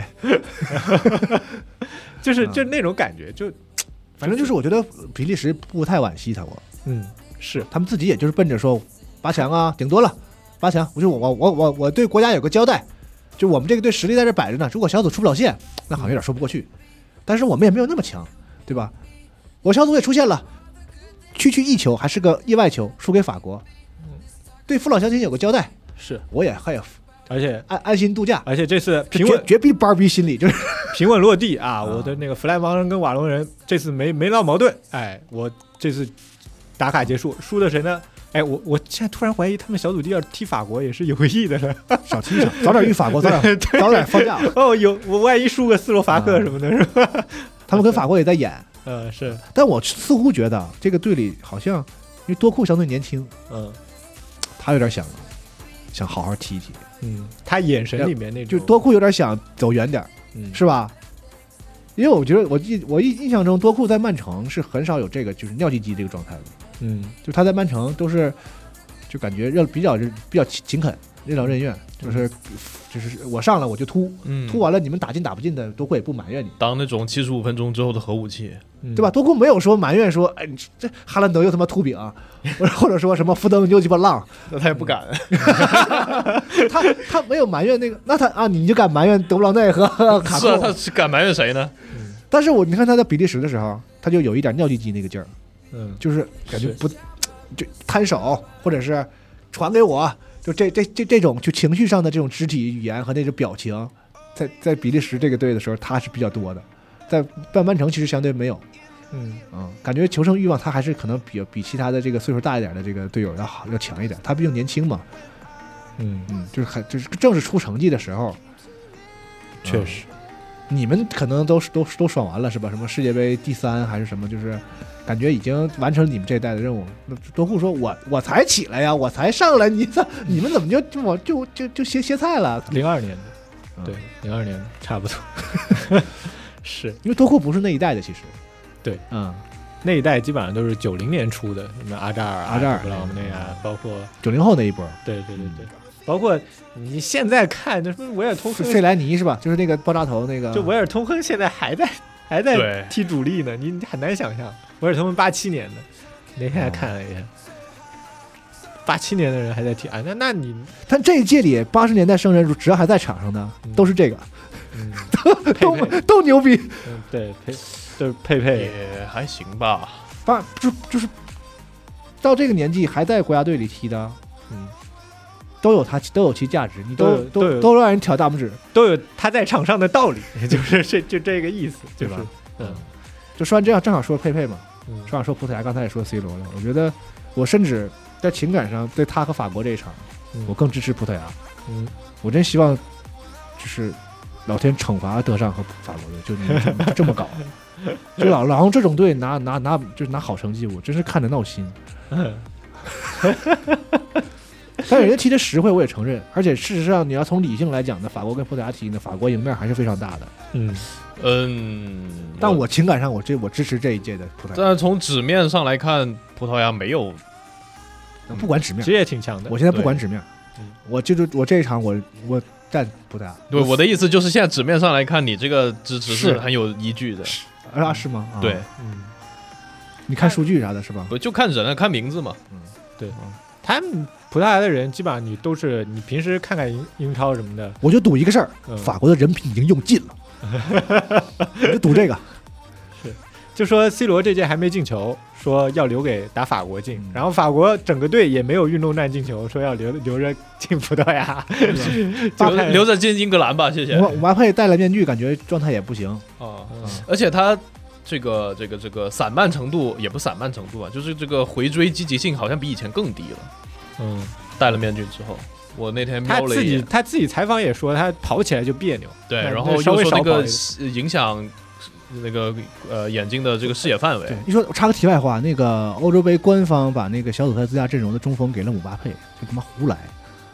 就那种感觉，就反正就是我觉得比利时不太惋惜他过， 是他们自己也就是奔着说8强啊，顶多了。8强，我对国家有个交代，就我们这个队实力在这摆着呢。如果小组出不了线，那好像有点说不过去。但是我们也没有那么强，对吧？我小组也出现了，区一球还是个意外球，输给法国。对父老乡亲有个交代， 是我也还有， 而且安心度假。 而且这次平稳绝逼班逼心理，就是平稳落地啊！我的那个弗莱芒人跟瓦隆人这次没闹矛盾。哎，我这次打卡结束，输的谁呢？哎，我现在突然怀疑他们小组第二踢法国也是有意的了， 少踢少，早点遇法国，早点放假。 我万一输个斯洛伐克什么的，是吧？ 他们跟法国也在演， 是。 但我似乎觉得这个队里好像，因为多库相对年轻，他有点想好好踢一踢， 他眼神里面那种， 就多库有点想走远点，是吧？因为我觉得我印象中多库在曼城是很少有这个就是尿唧唧这个状态的。就他在曼城都是就感觉比较勤恳，任劳任怨，就是我上了我就突完了，你们打进打不进的多库也不埋怨你， 当那种75分钟之后的核武器， 对吧？多库没有说埋怨说，哎，你这哈兰德又他妈秃饼，或者说什么福登又鸡巴浪， 那他也不敢。 他没有埋怨那个，那他你就敢埋怨德布劳内和卡库？ 是啊，他是敢埋怨谁呢？ 但是你看他在比利时的时候，他就有一点尿唧唧那个劲儿。就是感觉不就摊手，或者是传给我，就这种就情绪上的这种肢体语言和那种表情，在比利时这个队的时候，他是比较多的，在曼城其实相对没有，感觉求胜欲望他还是可能比其他的这个岁数大一点的这个队友要强一点，他毕竟年轻嘛，就是正是出成绩的时候， 确实。 你们可能都爽完了是吧？什么世界杯第3还是什么？就是感觉已经完成你们这一代的任务。那多库说我才起来呀，我才上来，你们怎么就歇菜了 ？02年的，对，02年差不多。是因为多库不是那一代的，其实对，那一代基本上都是90年出的，什么阿扎尔、布朗内啊，包括 90后那一波。 对。包括你现在看，就是维尔通亨、 费莱尼是吧？就是那个爆炸头那个。 就维尔通亨现在还在踢主力呢，你很难想象。维尔通亨87年的，那天还看了一下，87年的人还在踢啊？那你， 但这一届里80年代生人只要还在场上的，都是这个，都牛逼。 对，就是佩佩也还行吧。 就是到这个年纪还在国家队里踢的，都有其价值，你都让人挑大拇指， 都有他在场上的道理，就是这个意思，对吧？ 就说完这样，正好说佩佩嘛，正好说葡萄牙，刚才也说 C 罗了。我觉得我甚至在情感上对他和法国这一场，我更支持葡萄牙。我真希望就是老天惩罚德尚和法国队，就你这么搞，就老用这种队拿好成绩，我真是看着闹心。但人家踢的实惠，我也承认。而且事实上，你要从理性来讲呢，法国跟葡萄牙踢呢，法国赢面还是非常大的。但我情感上我支持这一届的葡萄牙。 但是从纸面上来看，葡萄牙没有， 不管纸面， 其实也挺强的。 我现在不管纸面，我这一场我站葡萄牙。 对，我的意思就是现在纸面上来看，你这个支持是很有依据的。 是吗？ 对， 你看数据啥的是吧？ 不就看人啊，看名字嘛。 对，他们葡萄牙的人基本上你都是你平时看看英超什么的， 我就赌一个事儿，法国的人品已经用尽了，我就赌这个。 是，就说 C 罗这届还没进球，说要留给打法国进，然后法国整个队也没有运动战进球，说要留着进葡萄牙， 留着进英格兰吧，谢谢。 姆巴佩戴了面具，感觉状态也不行而且他。这个散漫程度也不散漫程度啊，就是这个回追积极性好像比以前更低了。戴了面具之后，我那天瞄了一眼， 他自己采访也说他跑起来就别扭， 对，然后又说那个影响那个眼睛的这个视野范围。 你说插个题外话，那个欧洲杯官方把那个小组赛最佳阵容的中锋给了姆巴佩，就他妈胡来。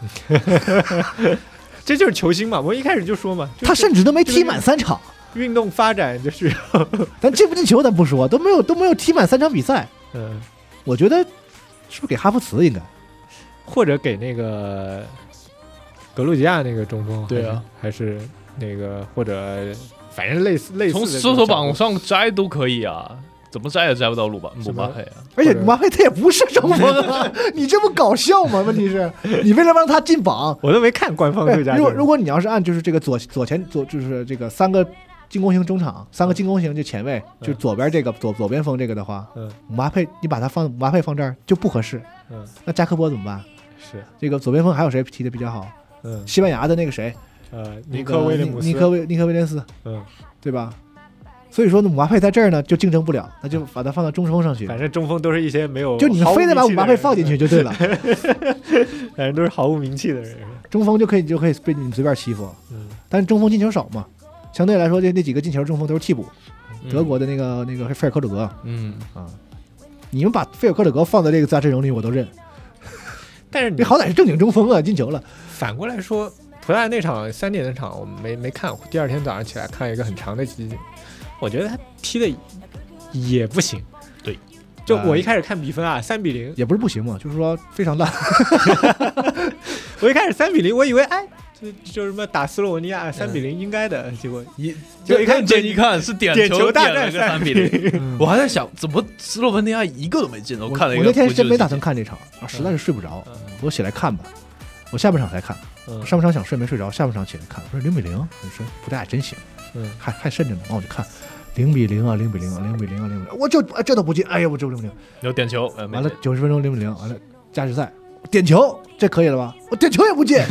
这就是球星嘛，我一开始就说嘛， 他甚至都没踢满3场。 运动发展就是咱进不进球咱不说，都没有踢满3场比赛。我觉得是不是给哈弗茨应该， 或者给那个格鲁吉亚那个中锋？ 对啊， 还是那个或者反正类似从射手榜上摘都可以啊，怎么摘也摘不到姆巴佩啊！ 而且姆巴佩他也不是中锋啊，你这不搞笑吗？问题是你为了让他进榜， 我都没看官方最佳。 如果你要是按就是这个左前就是这个3个。进攻型中场，3个进攻型就前卫，就左边这个左边锋这个的话，姆巴佩你把他姆巴佩放这儿就不合适。那加科波怎么办？ 是这个左边锋还有谁踢的比较好？西班牙的那个谁？ 尼科威廉斯，对吧？所以说姆巴佩在这儿呢就竞争不了，那就把他放到中锋上去。 反正中锋都是一些没有， 就你们非得把姆巴佩放进去就对了。 反正都是毫无名气的人， 中锋就可以被你们随便欺负。但是中锋进球少嘛。相对来说，那几个进球中锋都是替补，德国的那个菲尔科鲁格，你们把菲尔科鲁格放在这个最佳阵容里，我都认。 但是你好歹是正经中锋啊，进球了。 反过来说，葡萄牙那场3点那场我没看，第二天早上起来看一个很长的集锦，我觉得他踢的也不行。 对， 就我一开始看比分啊，3-0， 也不是不行嘛，就是说非常烂。 我一开始3-0，我以为就什么打斯洛文尼亚3-0应该的，结果就一看是点球大战 3-0，我还在想怎么斯洛文尼亚一个都没进。我看了一个， 我那天真没打算看这场，实在是睡不着，我起来看吧。我下半场才看，上半场想睡没睡着，下半场起来看，我说0-0，我说葡萄牙真行，还甚着呢，我就看0-0啊，0-0，我这都不进，哎呀，我这0-0， 有点球， 完了90分钟0-0，完了加时赛。点球，这可以了吧？我点球也不进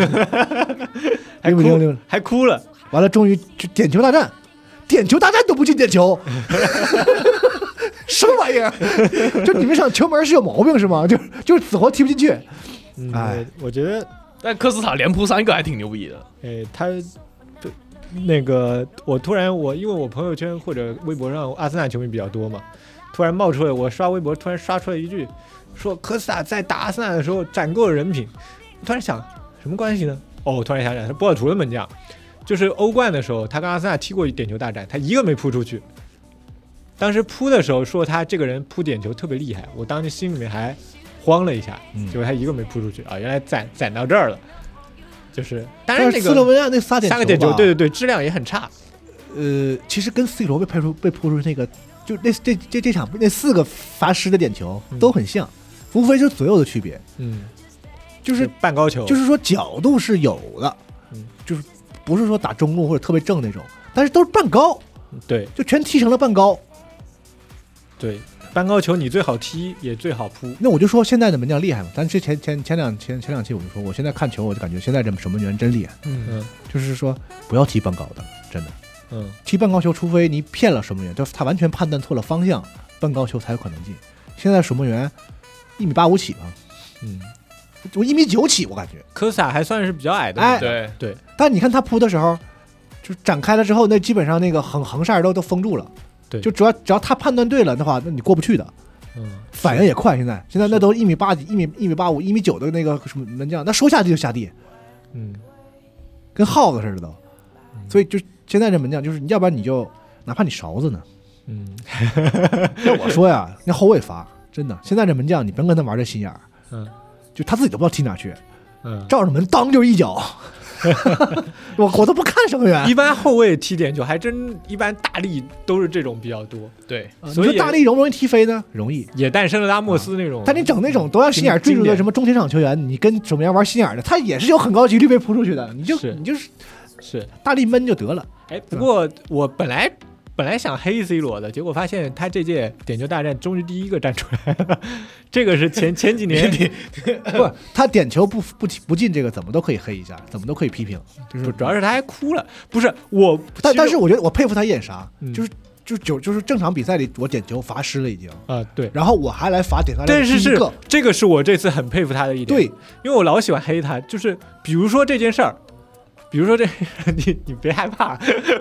，0-0， 还哭了。 完了，终于点球大战都不进点球，什么玩意儿？就你们想球门是有毛病是吗？就死活踢不进去。 我觉得， 但科斯塔连扑3个还挺牛逼的。 他那个因为我朋友圈或者微博上阿森纳球迷比较多嘛，突然冒出来，我刷微博突然刷出来一句。说科斯塔在打阿森纳的时候攒够了人品，突然想什么关系呢？突然想起来，他波尔图的门将，就是欧冠的时候，他跟阿森纳踢过点球大战，他一个没扑出去。当时扑的时候说他这个人扑点球特别厉害，我当时心里面还慌了一下，结果他一个没扑出去啊，原来攒到这儿了。就是，当然那个斯洛文尼亚那3 个点球，对，质量也很差。 其实跟 C 罗被扑出那个，就这场那4个罚失的点球都很像。无非是左右的区别，就是半高球， 就是说角度是有的，就是不是说打中路或者特别正那种，但是都是半高， 对， 就全踢成了半高， 对，半高球你最好踢也最好扑。 那我就说现在的门将厉害嘛，咱之前两期我就说，我现在看球我就感觉现在这守门员真厉害，就是说不要踢半高的，真的，踢半高球除非你骗了守门员，就是他完全判断错了方向，半高球才有可能进。现在守门员。1.85米起吧，我1.9米起，我感觉科萨还算是比较矮的， 对。 但你看他扑的时候， 就展开了之后，那基本上那个横扇都封住了。 对， 就只要他判断对了的话，那你过不去的。反应也快。现在那都1.8米、1.85米、1.9米的那个什么门将，那说下地就下地，跟耗子似的都。所以就现在这门将，就是要不然你就哪怕你勺子呢，要我说呀，那后卫罚真的，现在这门将你甭跟他玩这心眼儿，就他自己都不知道踢哪去，照着门当就一脚。我都不看生源， 一般后卫踢点球还真一般大力都是这种比较多。 对， 所以大力容不容易踢飞呢？容易， 也诞生了拉莫斯那种。 但你整那种都让心眼坠入的什么中前场球员，你跟守门员玩心眼的，他也是有很高几率被扑出去的。你就是大力闷就得了。 哎，不过我本来想黑 C 罗的，结果发现他这届点球大战终于第一个站出来了。这个是前几年不，他点球不进，这个怎么都可以黑一下，怎么都可以批评。就是主要是他还哭了，不是我， 但是我觉得我佩服他演啥，就是正常比赛里我点球罚失了已经对， 然后我还来罚点球， 但是这个是我这次很佩服他的一点， 对， 因为我老喜欢黑他，就是比如说这件事儿。比如说你别害怕，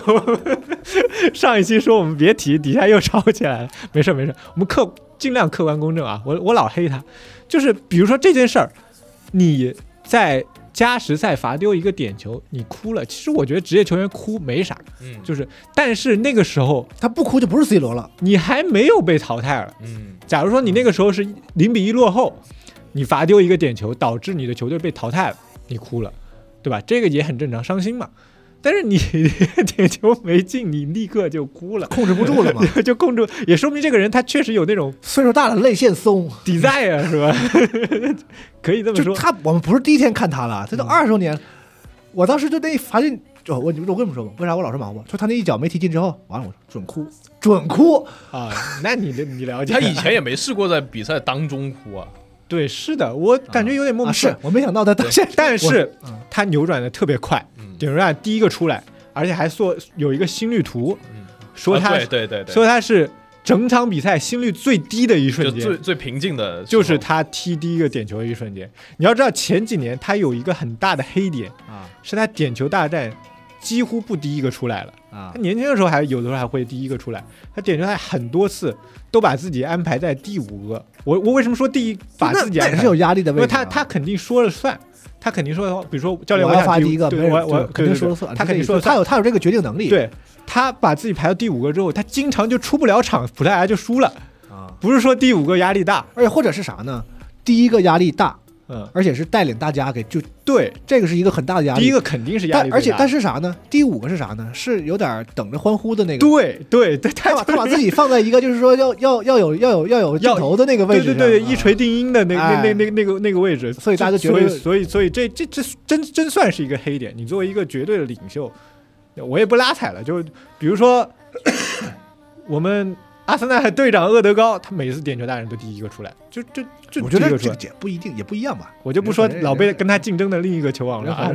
上一期说我们别提，底下又吵起来了，没事，我们尽量客观公正啊。我老黑他，就是比如说这件事儿，你在加时赛罚丢一个点球，你哭了，其实我觉得职业球员哭没啥，就是但是那个时候他不哭就不是 C 罗了， 你还没有被淘汰了，假如说你那个时候是0-1落后，你罚丢一个点球，导致你的球队被淘汰了，你哭了。对吧？这个也很正常，伤心嘛。但是你点球没进，你立刻就哭了， 控制不住了嘛？ 就控制，也说明这个人他确实有那种岁数大了泪腺松 desire 是吧？可以这么说。 我们不是第一天看他了，他都20多年。我当时就那发现，我跟你们说吧，为啥我老是忙活？就他那一脚没踢进之后，完了我说准哭啊！那你了解？ 他以前也没试过在比赛当中哭啊。 对，是的，我感觉有点莫名其妙。 我没想到他但是他扭转的特别快，点球第一个出来，而且还有一个心率图，说他对， 说他是整场比赛心率最低的一瞬间， 就最平静的， 就是他踢第一个点球的一瞬间。你要知道前几年他有一个很大的黑点是他点球大战几乎不第一个出来了他年轻的时候有的时候还会第一个出来，他点球赛很多次都把自己安排在第5个。我为什么说把自己安排是有压力的位置？ 因为他肯定说了算，他肯定说，比如说教练我要发第一个， 我肯定说了算， 他肯定说了算， 他有这个决定能力。 对，他把自己排到第5个之后，他经常就出不了场，葡萄牙就输了不是说第5个压力大， 而且或者是啥呢？第一个压力大。而且是带领大家对， 这个是一个很大的压力。 第一个肯定是压力， 但是啥呢？第5个是啥呢？是有点等着欢呼的那个。 对， 他把自己放在一个就是说要有镜头的那个位置上， 对，一锤定音的那个位置， 所以大家就觉得， 所以这真算是一个黑点。你作为一个绝对的领袖，我也不拉踩了，就比如说我们阿森纳队长厄德高，他每次点球大战都第一个出来，就我觉得这也不一定，也不一样吧。 我就不说老贝跟他竞争的另一个球王了，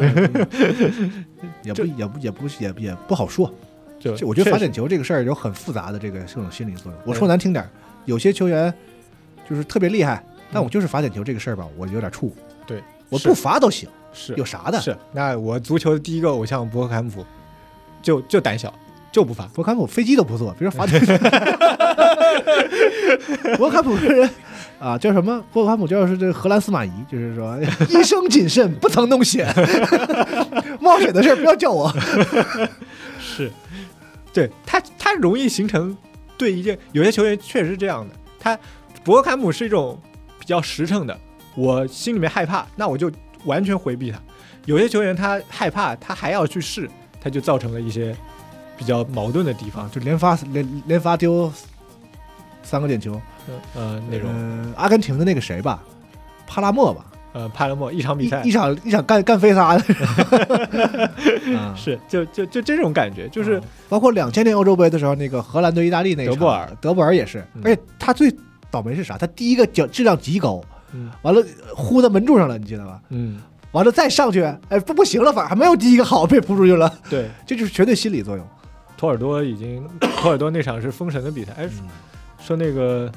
也不好说。就我觉得罚点球这个事儿有很复杂的这种心理作用。我说难听点，有些球员就是特别厉害，但我就是罚点球这个事儿吧，我有点怵。 对， 我不罚都行， 是有啥的？ 是那我足球的第一个偶像博坎普，就胆小。就不罚， 博坎普飞机都不坐，比如说罚点。博坎普这人啊，叫什么？博坎普就是这个荷兰司马懿，就是说一生谨慎，不曾弄险，冒险的事不要叫我。 是，对他容易形成对一件，有些球员确实是这样的。博坎普是一种比较实诚的，我心里面害怕，那我就完全回避他。有些球员他害怕，他还要去试，他就造成了一些比较矛盾的地方， 就连发丢3个点球， 那种阿根廷的那个谁吧，帕拉莫吧， 帕拉莫一场比赛一场干飞仨的， 是就这种感觉，就是包括2000年欧洲杯的时候，那个荷兰对意大利那个德布尔也是，而且他最倒霉是啥？他第一个质量极高，完了呼到门柱上了，你记得吧？完了再上去，哎，不行了，反而还没有第一个好，被扑出去了。 对， 这就是绝对心理作用。 托尔多那场是封神的比赛，哎，说那个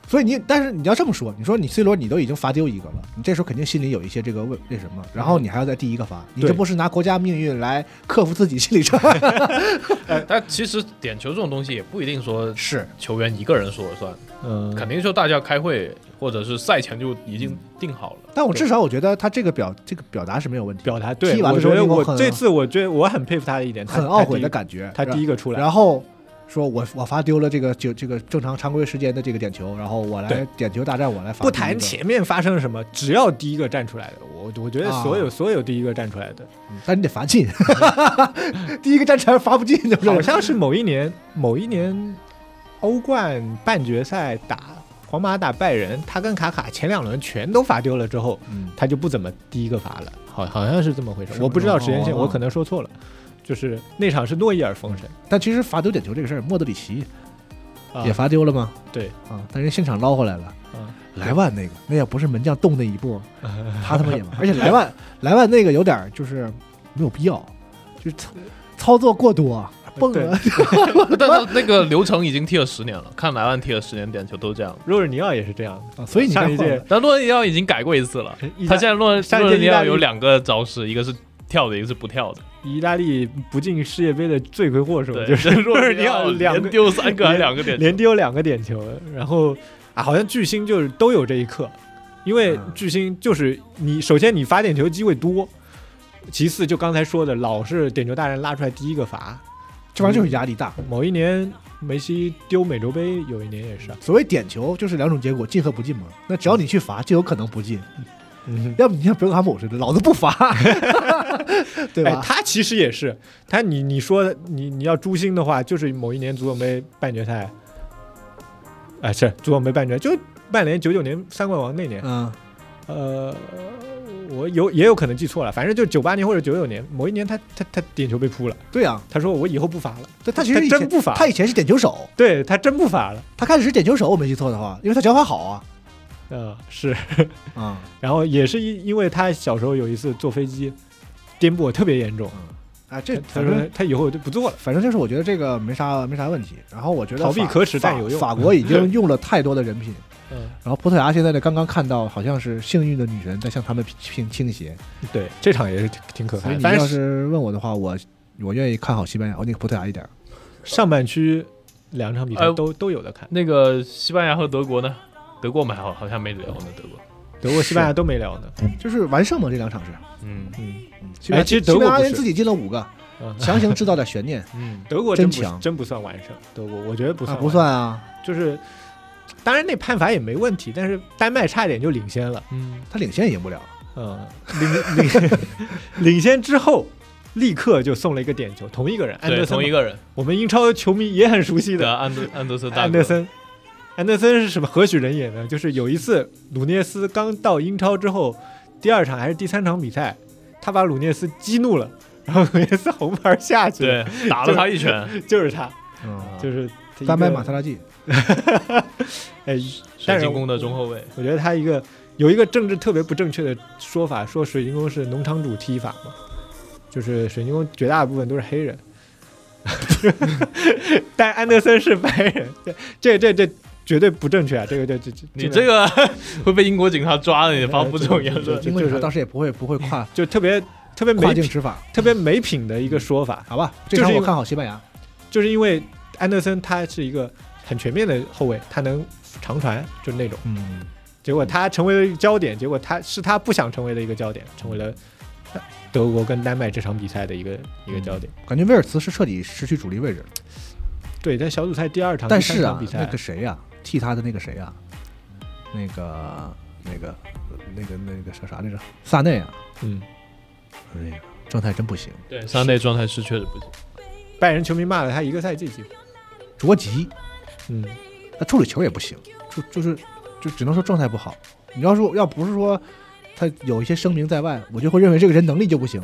所以但是你要这么说，你说你 C 罗你都已经罚丢一个了，你这时候肯定心里有一些这个为什么，然后你还要在第一个罚，你这不是拿国家命运来克服自己心理障碍？ 但其实点球这种东西也不一定说是球员一个人说了算，肯定说大家开会或者是赛前就已经定好了。 但我至少我觉得他这个表达是没有问题， 表达对， 踢完的时候我这次我觉得我很佩服他的一点， 很懊悔的感觉， 他第一个出来， 然后。说我罚丢了这个正常常规时间的这个点球，然后我来点球大战，我来罚。 不谈前面发生了什么，只要第一个站出来的，我觉得所有第一个站出来的， 但你得罚进，第一个站出来罚不进， 好像是某一年欧冠半决赛打皇马打拜仁，他跟卡卡前2轮全都罚丢了之后，他就不怎么第一个罚了，好像是这么回事，我不知道时间线，我可能说错了。就是那场是诺伊尔封神， 但其实罚丢点球这个事儿，莫德里奇也罚丢了吗？ 对啊，但人现场捞回来了。莱万那要不是门将动那一步，他妈也而且莱万那个有点就是没有必要，就是操作过多，蹦了。 但他那个流程已经踢了10年了，看莱万踢了10年点球都这样。 若尔尼奥也是这样的， 所以你上一届， 但洛尔尼奥已经改过一次了，他现在洛尔尼奥有2个招式，一个是跳的，一个是不跳的。 意大利不进世界杯的罪魁祸首就是若尔尼奥连丢3个还2个点球， 连丢2个点球，然后好像巨星就是都有这一刻，因为巨星就是你首先你罚点球机会多，其次就刚才说的老是点球大战拉出来第一个罚， 这玩意儿就是压力大。 某一年梅西丢美洲杯，有一年也是。 所谓点球就是2种结果，进和不进嘛。那只要你去罚，就有可能不进。要不你像贝克汉姆似的，老子不罚，对吧？ 他其实也是，你说你要诛心的话，就是某一年足总杯半决赛，是足总杯半决赛，就曼联99年3冠王那年，我也有可能记错了，反正就98年或者99年某一年他点球被扑了。 对啊， 他说我以后不罚了。 他其实真不罚， 他以前是点球手， 对他真不罚了。 他开始是点球手，我没记错的话，因为他脚法好啊。 是然后也是因为他小时候有一次坐飞机颠簸特别严重， 这他说他以后就不做了。 反正就是我觉得这个没啥问题。然后我觉得逃避可耻但有用。 法国已经用了太多的人品，然后葡萄牙现在呢刚刚看到好像是幸运的女神在向他们倾斜。 对，这场也是挺可怕的。 你要是问我的话，我愿意看好西班牙，那个葡萄牙一点。 上半区2场比赛都有的看。 那个西班牙和德国呢？德国我们好像没聊呢， 德国、西班牙都没聊呢， 就是完胜嘛，这2场是。 其实德国人自己进了5个，强行制造点悬念。 德国真强， 真不算完胜。德国我觉得不算啊， 就是当然那判罚也没问题，但是丹麦差点就领先了。 他领先也赢不了。 领先之后立刻就送了一个点球，同一个人，安德森， 同一个人， 我们英超球迷也很熟悉的安德森。 安德森是什么何许人也呢？就是有一次鲁涅斯刚到英超之后，第2场还是第3场比赛，他把鲁涅斯激怒了，然后鲁涅斯红牌下去了， 对，打了他一拳， 就是他，就是丹麦马特拉季。 水晶宫的中后卫， 我觉得他有一个政治特别不正确的说法，说水晶宫是农场主踢法嘛，就是水晶宫绝大部分都是黑人，但安德森是白人，这绝对不正确啊！ 你这个会被英国警察抓的，你发布这种言论， 英国警察当时也不会跨， 就特别没跨境执法， 特别没品的一个说法， 好吧？这场我看好西班牙， 就是因为安德森他是一个很全面的后卫，他能长传，就是那种，结果他成为了焦点，结果他不想成为的一个焦点，成为了德国跟丹麦这场比赛的一个焦点。 感觉威尔茨是彻底失去主力位置。 对，在小组赛第2场， 但是啊， 比赛那个谁呀，替他的那个谁呀，那个啥来着？萨内啊，状态真不行。 对，萨内状态是确实不行。 拜仁球迷骂了他1个赛季，几乎着急。他处理球也不行，就只能说状态不好。你要不是说他有一些声名在外，我就会认为这个人能力就不行。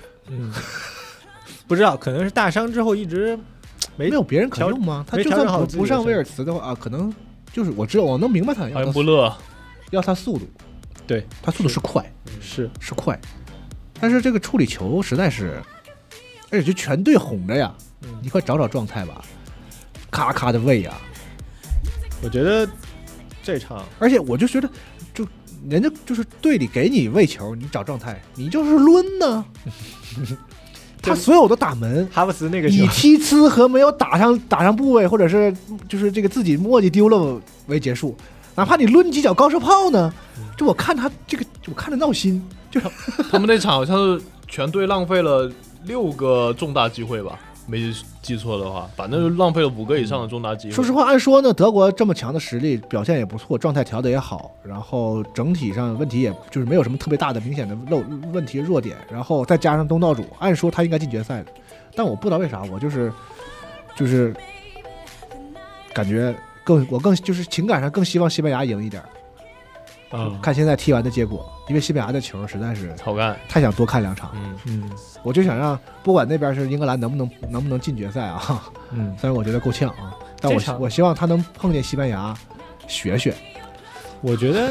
不知道，可能是大伤之后一直没有别人可用吗？他就算不上威尔茨的话可能就是我能明白他好像不乐， 要他速度， 对他速度是快， 是快，但是这个处理球实在是，而且就全队哄着呀，你快找状态吧，咔咔的喂呀。 我觉得这场， 而且我就觉得，就人家就是队里给你喂球，你找状态，你就是抡呢。他所有的打门， 哈弗斯那个球以踢呲和没有打上部位，或者是就是这个自己墨迹丢了为结束。哪怕你抡几脚高射炮呢，就我看他这个，我看着闹心。就他们那场好像是全队浪费了6个重大机会吧，没记错的话，反正就浪费了5个以上的重大机会。 说实话，按说呢，德国这么强的实力，表现也不错，状态调得也好，然后整体上问题也就是没有什么特别大的明显的问题弱点，然后再加上东道主，按说他应该进决赛的，但我不知道为啥，我就是感觉我更就是情感上更希望西班牙赢一点。看现在踢完的结果，因为西班牙的球实在是好干， 太想多看2场。我就想让不管那边是英格兰能不能进决赛啊，虽然我觉得够呛啊，但我希望他能碰见西班牙学。 我觉得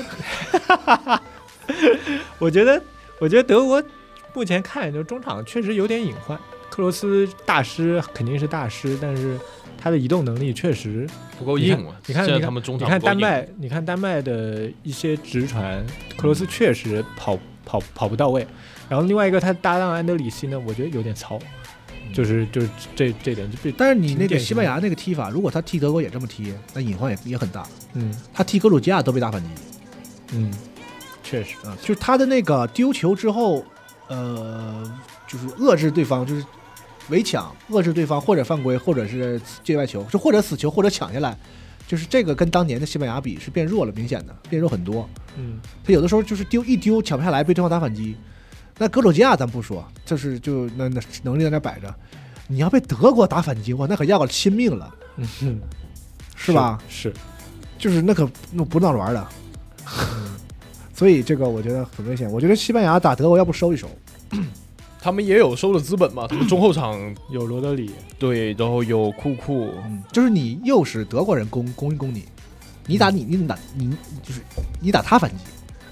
我觉得德国目前看就中场确实有点隐患，克罗斯大师肯定是大师，但是他的移动能力确实不够硬嘛。 你看他们中场， 你看丹麦的一些直传，克罗斯确实跑不到位。然后另外一个他搭档安德里希呢，我觉得有点糙，就是这点。 但是你那个西班牙那个踢法，如果他踢德国也这么踢，那隐患也很大。他踢格鲁吉亚都被打反击。 确实啊，就是他的那个丢球之后，就是遏制对方，就是围抢遏制对方，或者犯规，或者是界外球，就或者死球，或者抢下来，就是这个跟当年的西班牙比是变弱了，明显的变弱很多。他有的时候就是丢抢不下来，被对方打反击。那格鲁吉亚咱不说，就那能力在那摆着，你要被德国打反击，哇，那可要个亲命了，是吧？ 是， 就是那可不闹着玩的。所以这个我觉得很危险。我觉得西班牙打德国要不收一收。 他们也有收的资本嘛，他们中后场有罗德里， 对，然后有库， 就是你诱使德国人攻一攻你，你打就是你打他反击。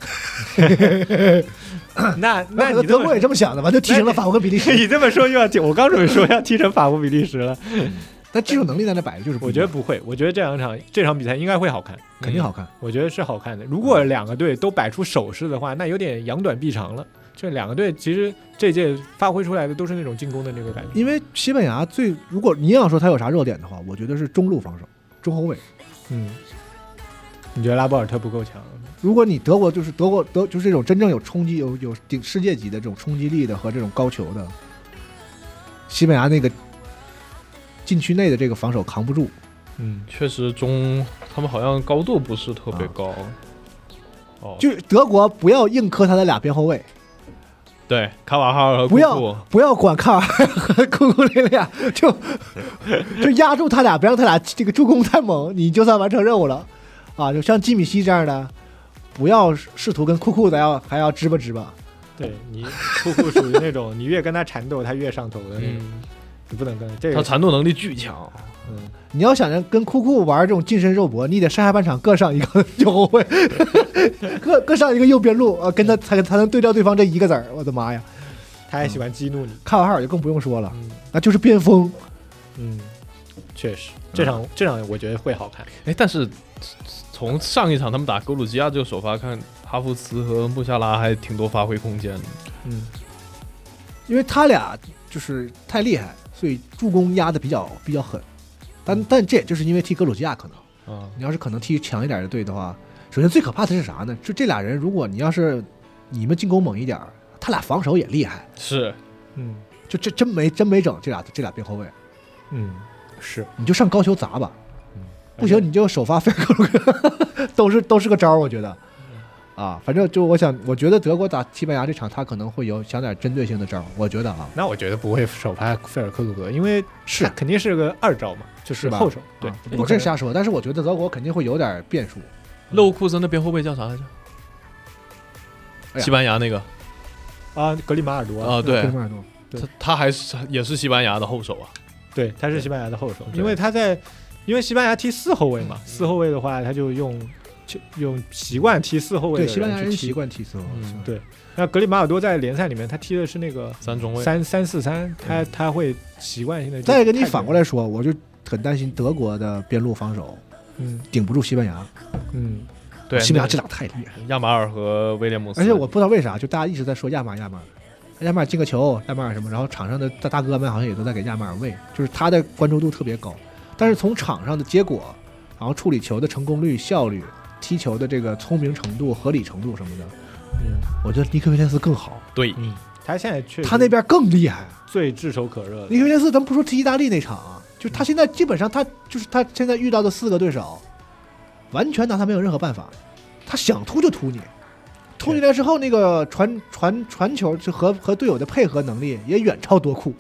那你德国也这么想的吧？就踢成了法国跟比利时。 你这么说我刚准备说要踢成法国比利时了。 但技术能力在那摆着，就是我觉得不会。我觉得这场比赛应该会好看， 肯定好看。 我觉得是好看的。如果2个队都摆出手势的话，那有点扬短避长了。这2个队其实这届发挥出来的都是那种进攻的那个感觉。 因为西班牙如果你要说他有啥弱点的话，我觉得是中路防守、中后卫。 你觉得拉波尔特不够强？ 如果你德国就是这种真正有冲击、有顶世界级的这种冲击力的和这种高球的，西班牙那个禁区内的这个防守扛不住。 确实他们好像高度不是特别高。 就是德国不要硬磕他的俩边后卫。 对，卡瓦哈尔和库库不要管卡瓦哈尔和库库那俩，就压住他俩，别让他俩这个助攻太猛，你就算完成任务了啊！就像基米希这样的，不要试图跟库库还要支吧。 对，你库库属于那种你越跟他缠斗，他越上头的那种，你不能跟这个。 他缠斗能力巨强。 你要想着跟库库玩这种近身肉搏，你得上下半场各上一个右后卫，各上一个右边路啊，跟他才能对掉对方这一个子儿。我的妈呀！ 他还喜欢激怒你。 卡瓦哈尔就更不用说了，那就是边锋。 确实，这场我觉得会好看。 但是从上一场他们打格鲁吉亚这个首发看，哈弗茨和穆夏拉还挺多发挥空间的。 因为他俩就是太厉害，所以助攻压的比较狠。但这也就是因为踢格鲁吉亚可能你要是可能踢强一点的队的话，首先最可怕的是啥呢？就这俩人，如果你要是你们进攻猛一点，他俩防守也厉害。 是， 就这真没整这俩边后卫。 是， 你就上高球砸吧。不行你就首发菲尔克鲁格，都是个招，我觉得。反正我觉得德国打西班牙这场，他可能会想点针对性的招，我觉得啊。 那我觉得不会首发菲尔克鲁格，因为是肯定是个2招嘛，就是后手。对， 我这瞎说，但是我觉得德国肯定会有点变数。 勒沃库森的边后卫叫啥来着？西班牙那个格里马尔多对， 格里马尔多， 他也是西班牙的后手啊。 对，他是西班牙的后手，因为西班牙踢4后卫嘛，4后卫的话他就用习惯踢4后卫的人去踢。 对，西班牙人习惯踢4后卫。 对，那格里马尔多在联赛里面他踢的是那个 3中卫 3-4-3，他会习惯性的。 再一个你反过来说，我就很担心德国的边路防守顶不住西班牙。 对， 西班牙这俩太厉害了， 亚马尔和威廉姆斯。 而且我不知道为啥，就大家一直在说亚马尔进个球，亚马尔什么，然后场上的大哥们好像也都在给亚马尔喂，就是他的关注度特别高。但是从场上的结果，然后处理球的成功率、效率、踢球的这个聪明程度、合理程度什么的，我觉得尼克威廉斯更好。 对， 他现在确实他那边更厉害， 最炙手可热的。 尼克威廉斯，咱们不说踢意大利那场啊，就他现在基本上他现在遇到的4个对手，完全拿他没有任何办法，他想突就突你，突进来之后那个传球就和队友的配合能力也远超多库。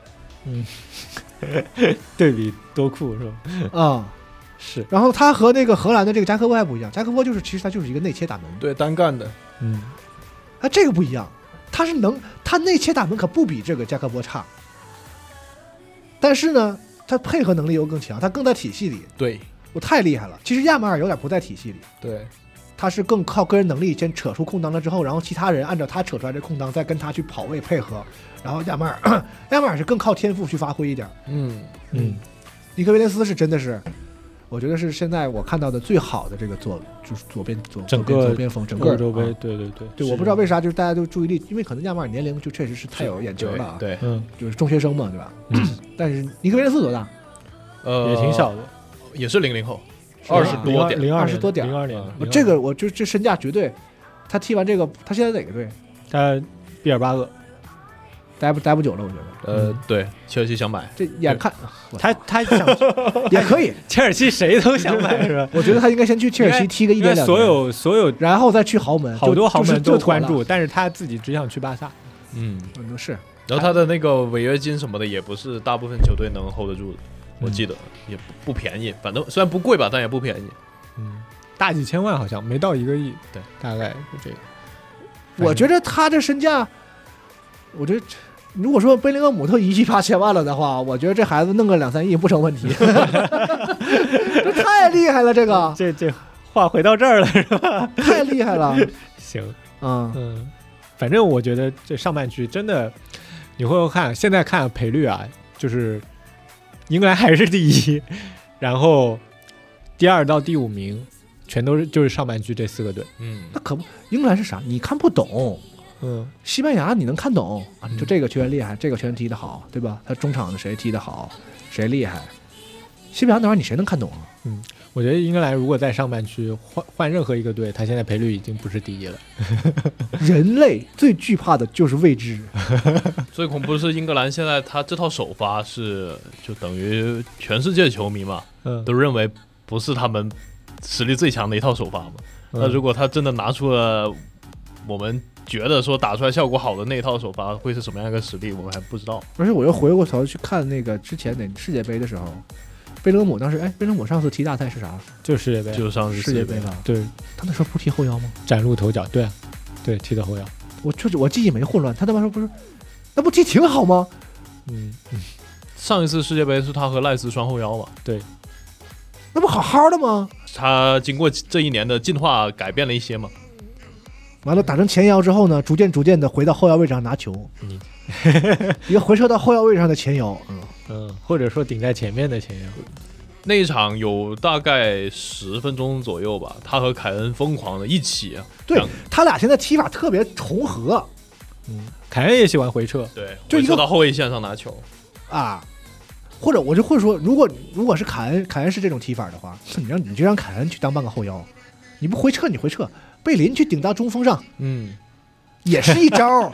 对比多库是吧？ 啊， 是。 然后他和那个荷兰的这个加科波还不一样，加科波其实他就是一个内切打门， 对，单干的。 他这个不一样，他内切打门可不比这个加科波差，但是呢，他配合能力又更强，他更在体系里。 对， 我太厉害了。其实亚马尔有点不在体系里， 对， 他是更靠个人能力先扯出空当了之后，然后其他人按照他扯出来的空当再跟他去跑位配合，然后亚马尔是更靠天赋去发挥一点。尼克威廉斯是真的是，我觉得是现在我看到的最好的这个就是左边锋，整个欧洲杯，对， 我不知道为啥就是大家都注意力，因为可能亚马尔年龄就确实是太有眼球了啊， 对， 就是中学生嘛，对吧？但是尼克威廉斯多大？ 也挺小的， 也是00后，20多点 ，20多点 ，02年。 这个我就这身价绝对，他踢完这个，他现在哪个队？ 他毕尔巴鄂。 待不久了，我觉得。 对，切尔西想买， 这眼看他想也可以， 切尔西谁都想买是吧？ 我觉得他应该先去切尔西踢个1年2 年，所有， 然后再去豪门， 好多豪门都关注，但是他自己只想去巴萨。 是。 然后他的那个违约金什么的，也不是大部分球队能 hold 得住的，我记得也不便宜，反正虽然不贵吧，但也不便宜。 大几千万好像没到1个亿， 对， 大概是这个。 我觉得他这身价，我觉得如果说贝林厄姆都1亿8千万了的话，我觉得这孩子弄个2-3亿不成问题。这太厉害了，这话回到这儿了是吧？ 太厉害了。 行， 反正我觉得这上半区真的，你会看现在看赔率啊，就是英格兰还是第1，然后第2到第5名全都是就是上半区这4个队。 那可不，英格兰是啥？你看不懂。西班牙你能看懂啊？就这个球员厉害，这个球员踢得好，对吧？他中场的谁踢得好，谁厉害？西班牙那玩意儿你谁能看懂啊？ 我觉得英格兰如果在上半区换任何一个队，他现在赔率已经不是第1了。 人类最惧怕的就是未知。 最恐怖的是英格兰现在他这套首发是就等于全世界球迷嘛，都认为不是他们实力最强的一套首发嘛。那如果他真的拿出了我们觉得说打出来效果好的那一套首发会是什么样一个实力，我们还不知道。 而且我又回过头去看那个之前世界杯的时候，贝勒姆当时，贝勒姆上次踢大赛是啥？ 就是世界杯， 就上次世界杯了。 对， 他那时候不踢后腰吗？ 崭露头角，对啊，对，踢的后腰。 我记忆没混乱，他他妈说不是，那不踢挺好吗？ 上一次世界杯是他和赖斯双后腰嘛？ 对， 那不好好的吗？ 他经过这1年的进化改变了一些嘛。 完了打成前腰之后呢，逐渐的回到后腰位置上拿球，一个回撤到后腰位置上的前腰， 或者说顶在前面的前腰。 那一场有大概10分钟左右吧，他和凯恩疯狂的一起， 对他俩现在踢法特别重合。 凯恩也喜欢回撤， 对， 就回撤到后卫线上拿球啊。或者我就会说，如果是凯恩是这种踢法的话，你就让凯恩去当半个后腰，你不回撤你回撤。贝林去顶到中锋上，也是一招。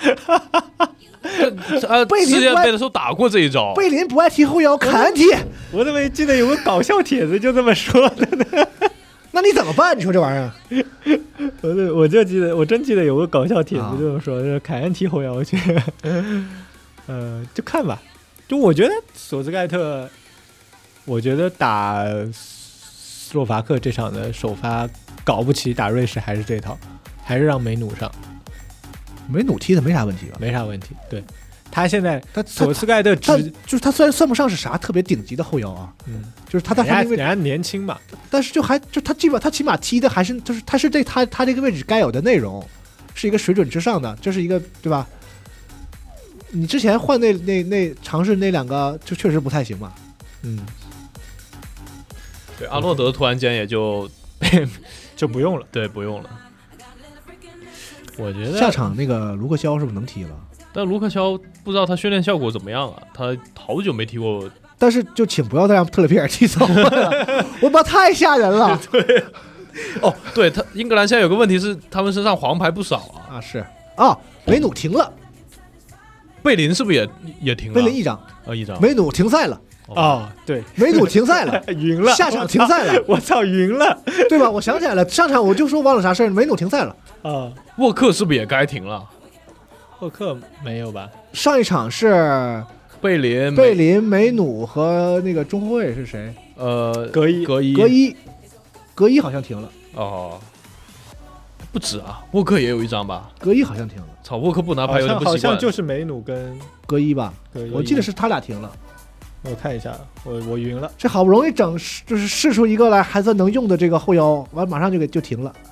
贝林世界杯的时候打过这一招。 贝林不爱踢后腰，凯恩踢。 我怎么记得有个搞笑帖子就这么说的呢？ 那你怎么办？你说这玩意儿？我真记得有个搞笑帖子这么说，就是凯恩踢后腰去。就看吧。就我觉得索斯盖特，我觉得打斯洛伐克这场的首发。搞不起打瑞士还是这套，还是让梅努上。 梅努踢的没啥问题吧？ 没啥问题。对，他现在索斯盖特就是他虽然算不上是啥特别顶级的后腰啊，就是他人家年轻嘛， 但是他起码踢的还是就是他是对他这个位置该有的内容，是一个水准之上的，这是一个对吧？你之前换那尝试那2个就确实不太行嘛。 对，阿诺德突然间也就不用了， 对，不用了。我觉得下场那个卢克肖是不是能踢了？ 但卢克肖不知道他训练效果怎么样啊？他好久没踢过。 但是就请不要再让特里皮尔踢走了，我妈太吓人了。 对，哦，对他英格兰现在有个问题是，他们身上黄牌不少啊。 啊，是啊，梅努停了， 贝林是不是也停了？ 贝林一张， 一张。 梅努停赛了。 哦，对， 梅努停赛了， 晕了， 下场停赛了， 我操，晕了， 对吧？我想起来了，上场我就说忘了啥事儿，梅努停赛了。 啊， 沃克是不是也该停了？ 沃克没有吧？ 上一场是贝林、 梅努和那个中后卫是谁？ 格伊好像停了。 哦，不止啊，沃克也有一张吧？ 格伊好像停了。 操，沃克不拿牌有点不习惯。 好像就是梅努跟格伊吧？我记得是他俩停了。 我看一下，我晕了。 这好不容易就是试出一个来还算能用的这个后腰，完马上就停了。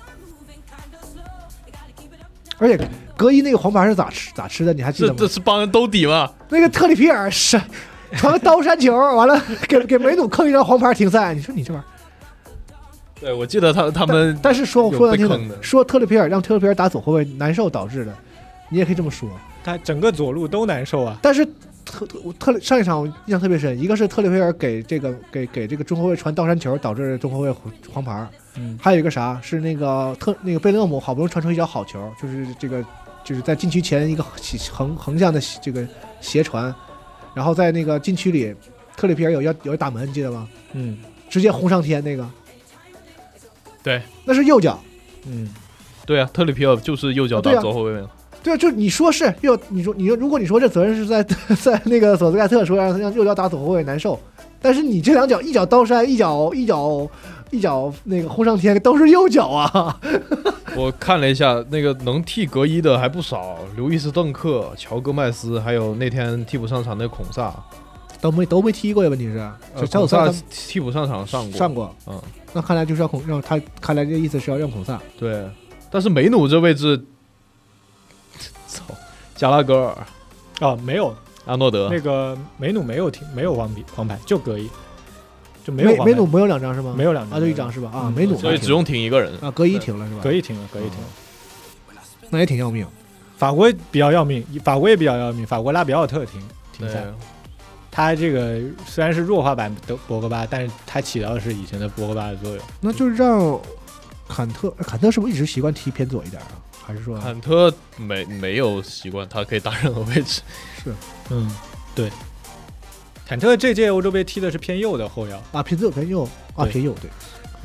而且格伊那个黄牌是咋吃的？你还记得吗？ 这是帮人兜底吗？ 那个特里皮尔是传个刀山球，完了给梅努扣一张黄牌停赛。你说你这玩意儿？ 对，我记得他们， 但是说难听的，说特里皮尔让特里皮尔打左后卫难受导致的，你也可以这么说。 他整个左路都难受啊。 但是上一场我印象特别深，一个是特里皮尔给这个中后卫传刀山球导致中后卫黄牌。还有一个啥是那个贝勒姆好不容易传出一脚好球，就是在禁区前一个横向的这个斜传，然后在那个禁区里，特里皮尔有打门，你记得吗？直接轰上天那个。 对， 那是右脚。 对啊，特里皮尔就是右脚打左后卫。 对啊，就你说是如果你说这责任是在那个索斯盖特说让右脚打左后卫难受，但是你这两脚一脚刀山，一脚那个轰上天都是右脚啊！ 我看了一下，那个能替格伊的还不少，刘易斯邓克、乔戈麦斯，还有那天替补上场的孔萨， 都没踢过呀。问题是， 孔萨替补上场上过。 那看来就是要让他，看来这意思是要让孔萨。 对，但是梅努这位置，操，加拉格尔啊，没有阿诺德， 那个梅努没有黄牌，就格伊。就没有梅努没有两张是吗？ 没有两张， 就一张是吧？啊，梅努， 所以只用停一个人啊。格伊停了是吧？ 格伊停了， 那也挺要命。 法国比较要命，法国也比较要命。法国拉比奥特停赛，他这个虽然是弱化版的博格巴，但是他起到的是以前的博格巴的作用。 那就是让坎特是不是一直习惯踢偏左一点啊？还是说坎特没有习惯，他可以打任何位置。 是， 对。坎特这届欧洲杯踢的是偏右的后腰啊，偏右啊，偏右对，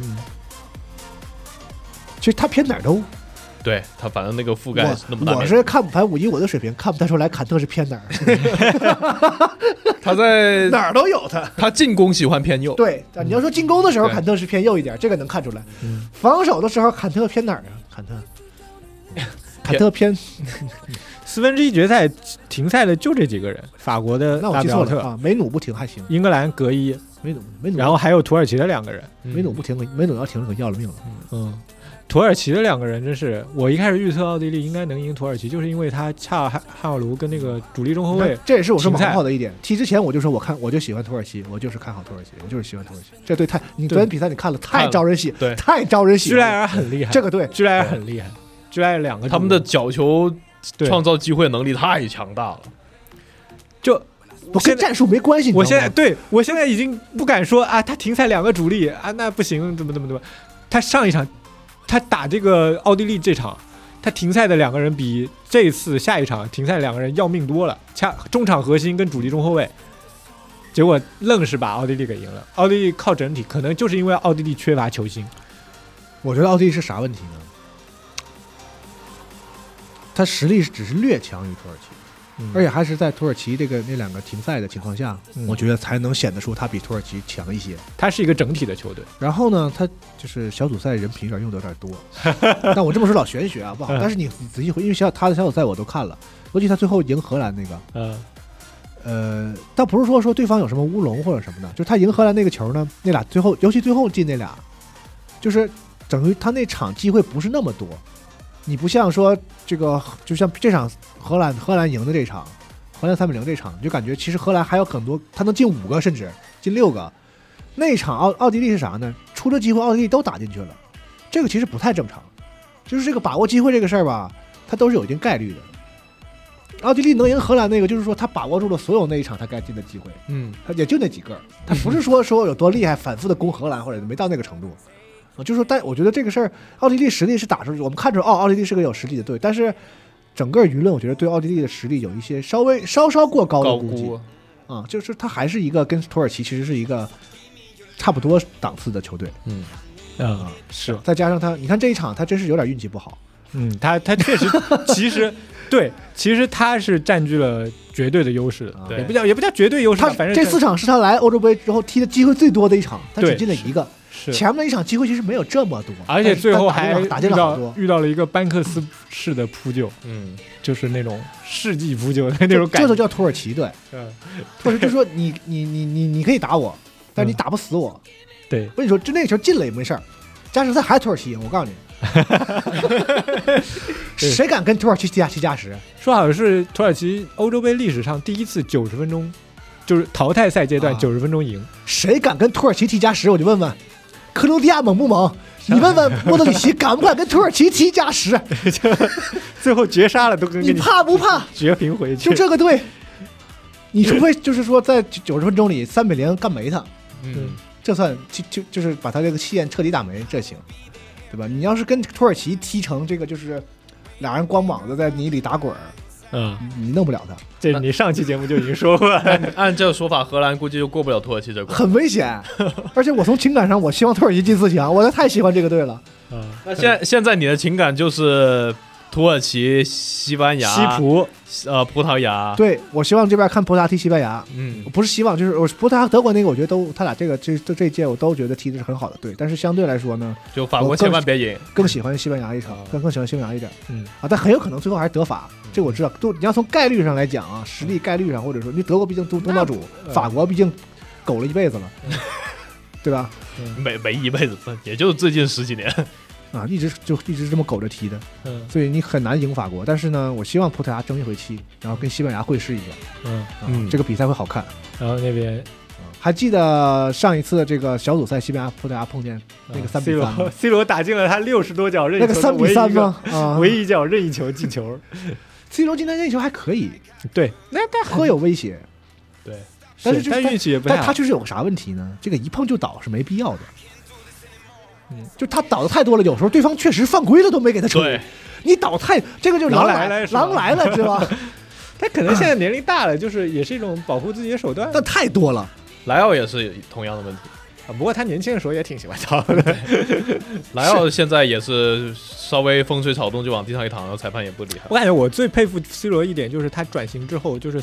其实他偏哪儿都， 对他反正那个覆盖那么大。 我是看反正以我的水平看不太出来坎特是偏哪儿， 他在哪儿都有他进攻喜欢偏右。 对，你要说进攻的时候坎特是偏右一点，这个能看出来。防守的时候坎特偏哪儿啊？坎特偏。 1/4决赛停赛的就这几个人，法国的那我记错了啊，梅努不停还行， 英格兰格伊， 梅努， 然后还有土耳其的2个人， 梅努不停，梅努要停可要了命了。 土耳其的2个人真是，我一开始预测奥地利应该能赢土耳其，就是因为他恰汉奥卢跟那个主力中后卫， 这也是我说蛮好的一点。踢之前我就说我就喜欢土耳其，我就是看好土耳其，我就是喜欢土耳其。这队你昨天比赛你看了太招人喜， 对， 太招人喜。 居莱尔很厉害， 这个队居莱尔很厉害，居莱尔2个他们的角球创造机会能力太强大了， 就跟战术没关系。 我现在已经不敢说啊，他停赛2个主力啊，那不行，怎么？他上一场他打这个奥地利这场，他停赛的2个人比这次下一场停赛2个人要命多了，中场核心跟主力中后卫，结果愣是把奥地利给赢了。奥地利靠整体，可能就是因为奥地利缺乏球星。 我觉得奥地利是啥问题呢？他实力只是略强于土耳其，而且还是在土耳其那2个停赛的情况下，我觉得才能显得出他比土耳其强一些。 他是一个整体的球队。 然后呢，他就是小组赛人品用的有点多，但我这么说老玄学啊，不好。但是你仔细回，因为他的小组赛我都看了，尤其他最后赢荷兰那个，倒不是说对方有什么乌龙或者什么的，就是他赢荷兰那个球呢，那俩最后，尤其最后进那俩，就是等于他那场机会不是那么多。你不像说这个，就像这场荷兰赢的这场，荷兰3-0这场，你就感觉其实荷兰还有很多，他能进5个甚至进6个， 那一场奥地利是啥呢？出了机会奥地利都打进去了，这个其实不太正常。就是这个把握机会这个事儿吧，它都是有一定概率的。奥地利能赢荷兰那个，就是说他把握住了所有那一场他该进的机会，他也就那几个，他不是说有多厉害，反复的攻荷兰或者没到那个程度。就是说，但我觉得这个事儿，奥地利实力是打出去，我们看出奥地利是个有实力的队，但是整个舆论我觉得对奥地利的实力有一些稍稍过高的估计啊，就是他还是一个跟土耳其其实是一个差不多档次的球队， 是， 再加上他，你看这一场他真是有点运气不好， 他确实其实他是占据了绝对的优势的，也不叫绝对优势，反正这4场是他来欧洲杯之后踢的机会最多的一场，他只进了一个。前面一场机会其实没有这么多， 而且最后还打进了好多， 遇到了一个班克斯式的扑救，就是那种世纪扑救的那种感觉， 这就叫土耳其队。土耳其就说你可以打我，但是你打不死我。 对， 我跟你说，就那个球进了也没事儿，加时赛还是土耳其赢，我告诉你，谁敢跟土耳其踢加时？ 说好是土耳其欧洲杯历史上第一次90分钟，就是淘汰赛阶段90分钟赢， 谁敢跟土耳其踢加时？我就问问。克罗地亚猛不猛？你问问莫德里奇敢不敢跟土耳其踢加时？ 最后绝杀了都跟你怕不怕？ 绝平回去。 就这个队，你除非就是说在90分钟里3-0干没他，这算就是把他这个气焰彻底打没，这行，对吧？你要是跟土耳其踢成这个就是俩人光膀子在泥里打滚儿，你弄不了他。 这你上期节目就已经说过了。 按这个说法，荷兰估计就过不了土耳其这关， 很危险。而且我从情感上，我希望土耳其进4强，我太喜欢这个队了。 那现在你的情感就是土耳其、西班牙、 西葡、 葡萄牙。 对，我希望这边看葡萄牙踢西班牙。不是希望，就是我葡萄牙、德国那个，我觉得他俩这一届我都觉得踢的是很好的队，但是相对来说呢， 就法国千万别赢， 更喜欢西班牙一场，更喜欢西班牙一点。但很有可能最后还是德法。这我知道，你要从概率上来讲啊，实力概率上，或者说，因为德国毕竟东道主，法国毕竟苟了一辈子了，对吧？ 没一辈子，也就是最近10几年啊，一直这么苟着踢的，所以你很难赢法国。但是呢，我希望葡萄牙争一回气，然后跟西班牙会师一下，这个比赛会好看。 然后那边还记得上一次这个小组赛西班牙葡萄牙碰见那个3-3吗 ？C 罗打进了他60多脚任意球， 那个3-3吗？ 唯一一脚任意球进球。 C 罗今天任意球还可以， 对， 那颇有威胁， 对， 但是运气也不太好。 但他就是有个啥问题呢？这个一碰就倒是没必要的，就他倒的太多了，有时候对方确实犯规了都没给他吹，你倒太这个就狼来了，知道吧？ 他可能现在年龄大了，就是也是一种保护自己的手段， 但太多了。 莱奥也是同样的问题。 不过他年轻的时候也挺喜欢倒的。 莱奥现在也是稍微风吹草动就往地上一躺，然后裁判也不厉害。 我感觉我最佩服 C 罗一点就是他转型之后，就是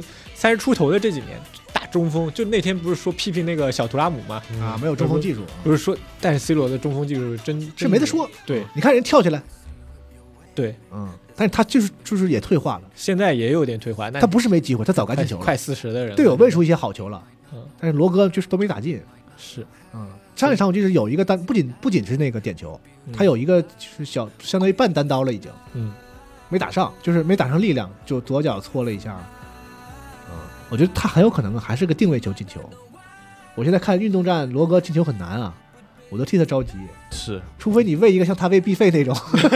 30出头的这几年打中锋，就那天不是说批评那个小图拉姆吗？ 没有中锋技术， 不是说，但是 C 罗的中锋技术真是没得说。 对， 你看人跳起来， 对， 但是他就是也退化了， 现在也有点退化。 他不是没机会，他早该进球了， 快40的人， 队友喂出一些好球了，但是罗哥就是都没打进。 是， 上一场我记得有一个不仅是那个点球，他有一个就是相当于半单刀了已经，没打上，就是没打上力量，就左脚搓了一下，我觉得他很有可能还是个定位球进球。我现在看运动战，罗哥进球很难啊，我都替他着急， 是， 除非你喂一个像他喂毕费那种。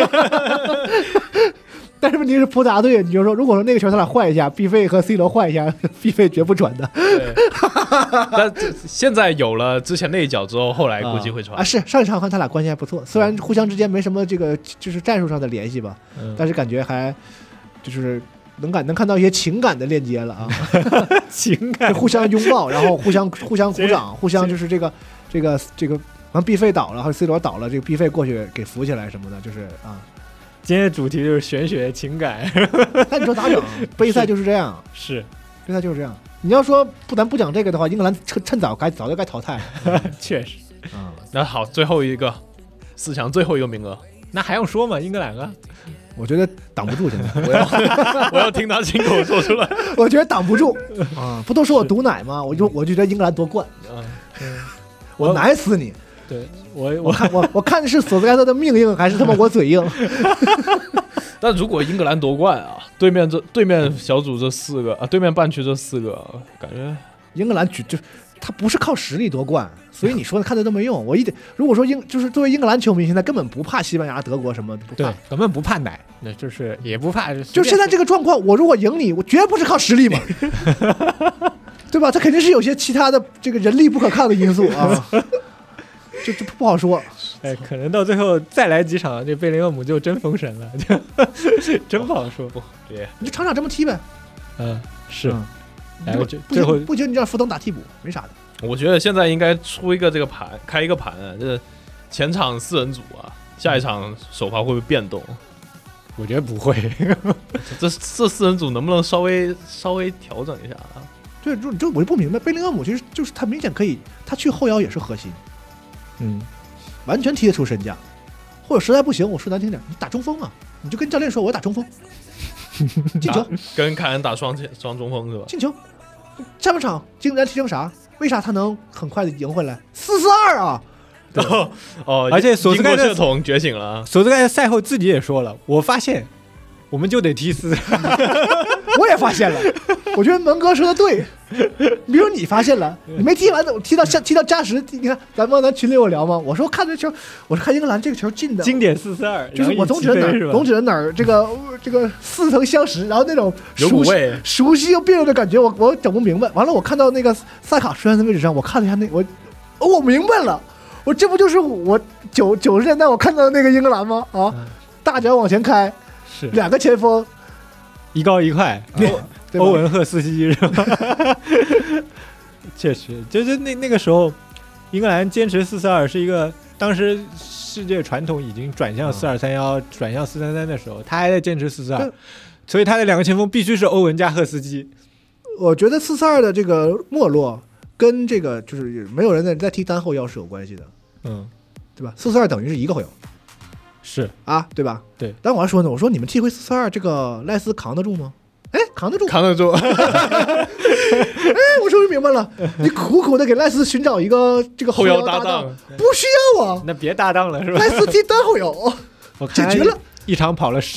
但是问题是葡萄牙队，你就说，如果说那个球他俩换一下，毕费和 C 罗换一下，毕费绝不传的。 但现在有了之前那一脚之后，后来估计会传是上一场看他俩关系还不错，虽然互相之间没什么这个就是战术上的联系吧，但是感觉还就是能看到一些情感的链接了啊， 情感互相拥抱，然后互相鼓掌，互相就是这个，完毕费倒了，然后 C 罗倒了，这个毕费过去给扶起来什么的，就是啊。 今天的主题就是玄学情感， 那你说咋整？杯赛就是这样， 是杯赛就是这样。你要说咱不讲这个的话，英格兰趁早就该淘汰了。 确实， 那好，最后一个4强最后一个名额， 那还用说吗？英格兰啊， 我觉得挡不住，现在我要听他亲口说出来。 我觉得挡不住啊！不都说我毒奶吗？我就觉得英格兰夺冠，我奶死你！ 对我看是索斯盖特的命硬，还是他妈我嘴硬？ 但如果英格兰夺冠啊，对面小组这4个啊，对面半区这4个，感觉英格兰就他不是靠实力夺冠，所以你说的看的都没用。如果说就是作为英格兰球迷，现在根本不怕西班牙、德国什么不怕， 对，根本不怕奶，那就是也不怕。 就现在这个状况，我如果赢你，我绝不是靠实力嘛，对吧？他肯定是有些其他的这个人力不可抗的因素啊，这不好说。 哎，可能到最后再来几场，这贝林厄姆就真封神了，真不好说。 你就场场这么踢呗。 是。 最后不行，你让福登打替补没啥的。 我觉得现在应该出一个这个盘，开一个盘，这前场4人组啊，下一场首发会不会变动？ 我觉得不会。 这4人组能不能稍微调整一下啊？ 对，就我就不明白，贝林厄姆其实就是他明显可以，他去后腰也是核心，完全踢得出身价。或者实在不行，我说难听点，你打中锋啊，你就跟教练说我打中锋，进球， 跟凯恩打双中锋是吧？ 进球。下半场英格兰踢成啥？为啥他能很快的赢回来？4-4-2啊！ 哦， 而且索斯盖特血统觉醒了。 索斯盖特赛后自己也说了，我发现我们就得踢4。 我也发现了，我觉得蒙哥说的对。比如你发现了，你没踢完，踢到加时，你看咱群里有聊吗？我说看这球，我说看英格兰这个球进的经典4-4-2， 就是我总觉得哪儿这个似曾相识，然后那种熟悉又别扭的感觉，我整不明白。完了，我看到那个萨卡出现在位置上，我看了一下我明白了，这不就是我90年代我看到的那个英格兰吗？啊，大脚往前开，是2个前锋， 一高一快。欧文赫斯基是吧？确实，就是那个时候，英格兰坚持4-4-2是一个当时世界传统已经转向4-2-3-1，转向4-3-3的时候，他还在坚持4-4-2，所以他的2个前锋必须是欧文加赫斯基。 我觉得4-4-2的这个没落跟这个就是没有人在踢单后腰是有关系的，对吧？4-4-2等于是一个后腰，是啊，对吧？对。但我还说呢，我说你们踢回4-4-2，这个赖斯扛得住吗？哎，扛得住。哎，我终于明白了，你苦苦的给赖斯寻找一个这个后腰搭档，不需要啊。 那别搭档了是吧？ 赖斯踢单后腰，解决了。 一场跑了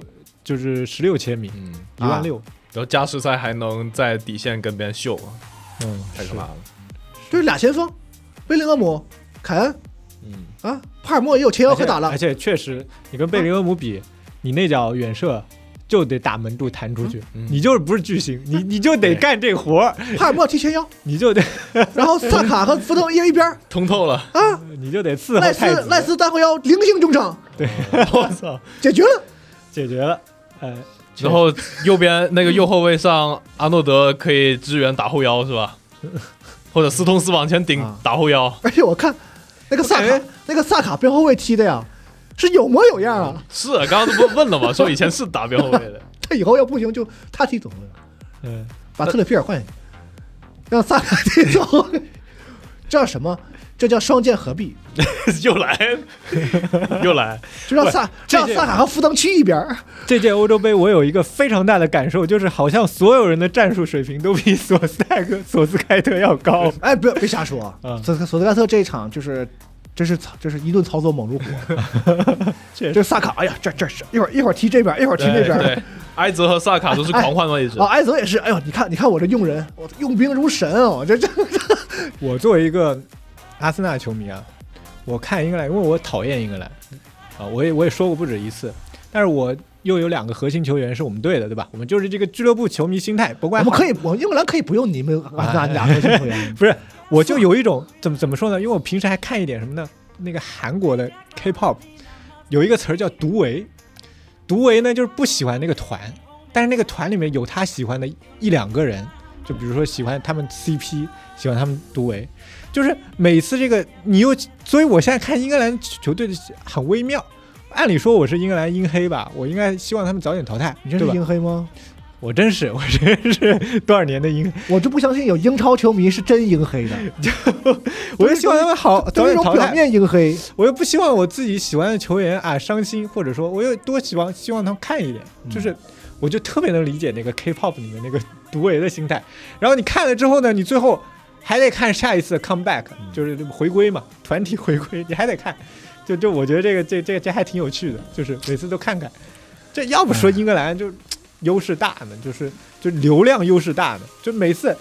16千米，16000， 然后加时赛还能在底线跟别人秀，太可怕了。 就是俩前锋，贝林厄姆、凯恩，帕尔默也有前腰可打了。 而且确实，你跟贝林厄姆比，你那脚远射就得打门柱弹出去，你就是不是巨星，你就得干这活儿。 帕尔默踢前腰， 你就得， 然后萨卡和福登一边通透了啊， 你就得伺候太子。 赖斯单后腰灵性中场， 对，我操， 解决了， 然后右边那个右后卫上阿诺德可以支援打后腰是吧？或者斯通斯往前顶打后腰。 而且我看那个萨卡边后卫踢的呀。是有模有样啊！ 是啊，刚刚都不问了吗？说以前是打边后卫的， 他以后要不行就他踢左后卫，把特里皮尔换下去，让萨卡踢左后卫，这叫什么？这叫双剑合璧。 又来， 就让萨卡和福登去一边。 这届欧洲杯我有一个非常大的感受，就是好像所有人的战术水平都比索斯盖特要高。 哎，别瞎说，索斯盖特这一场这是一顿操作猛如虎，这萨卡，哎呀，这一会儿踢这边，一会儿踢那边。 对，埃泽和萨卡都是狂换位置。 埃泽也是，哎呦，你看我这用人，我用兵如神哦，这。 我作为一个阿森纳球迷啊，我看英格兰，因为我讨厌英格兰啊，我也说过不止一次，但是我又有2个核心球员是我们队的，对吧？我们就是这个俱乐部球迷心态，不怪我英格兰可以不用你们阿森纳2个核心球员， 不是。我就有一种怎么说呢？因为我平时还看一点什么呢？那个韩国的 K-pop 有一个词儿叫独唯，独唯呢就是不喜欢那个团，但是那个团里面有他喜欢的1-2个人，就比如说喜欢他们 CP， 喜欢他们独唯，就是每次这个所以我现在看英格兰球队的很微妙。按理说我是英格兰英黑吧，我应该希望他们早点淘汰。 你这是英黑吗？ 我真是多少年的英， 我就不相信有英超球迷是真英黑的。 我就希望他们早点淘汰。 表面英黑， 我又不希望我自己喜欢的球员伤心，或者说我又多希望他们看一点。就是我就特别能理解那个 K-pop 里面那个独唯的心态。然后你看了之后呢，你最后还得看下一次 comeback，就是回归嘛，团体回归，你还得看。就我觉得这还挺有趣的，就是每次都看看。这要不说英格兰就优势大呢，就流量优势大呢，就每次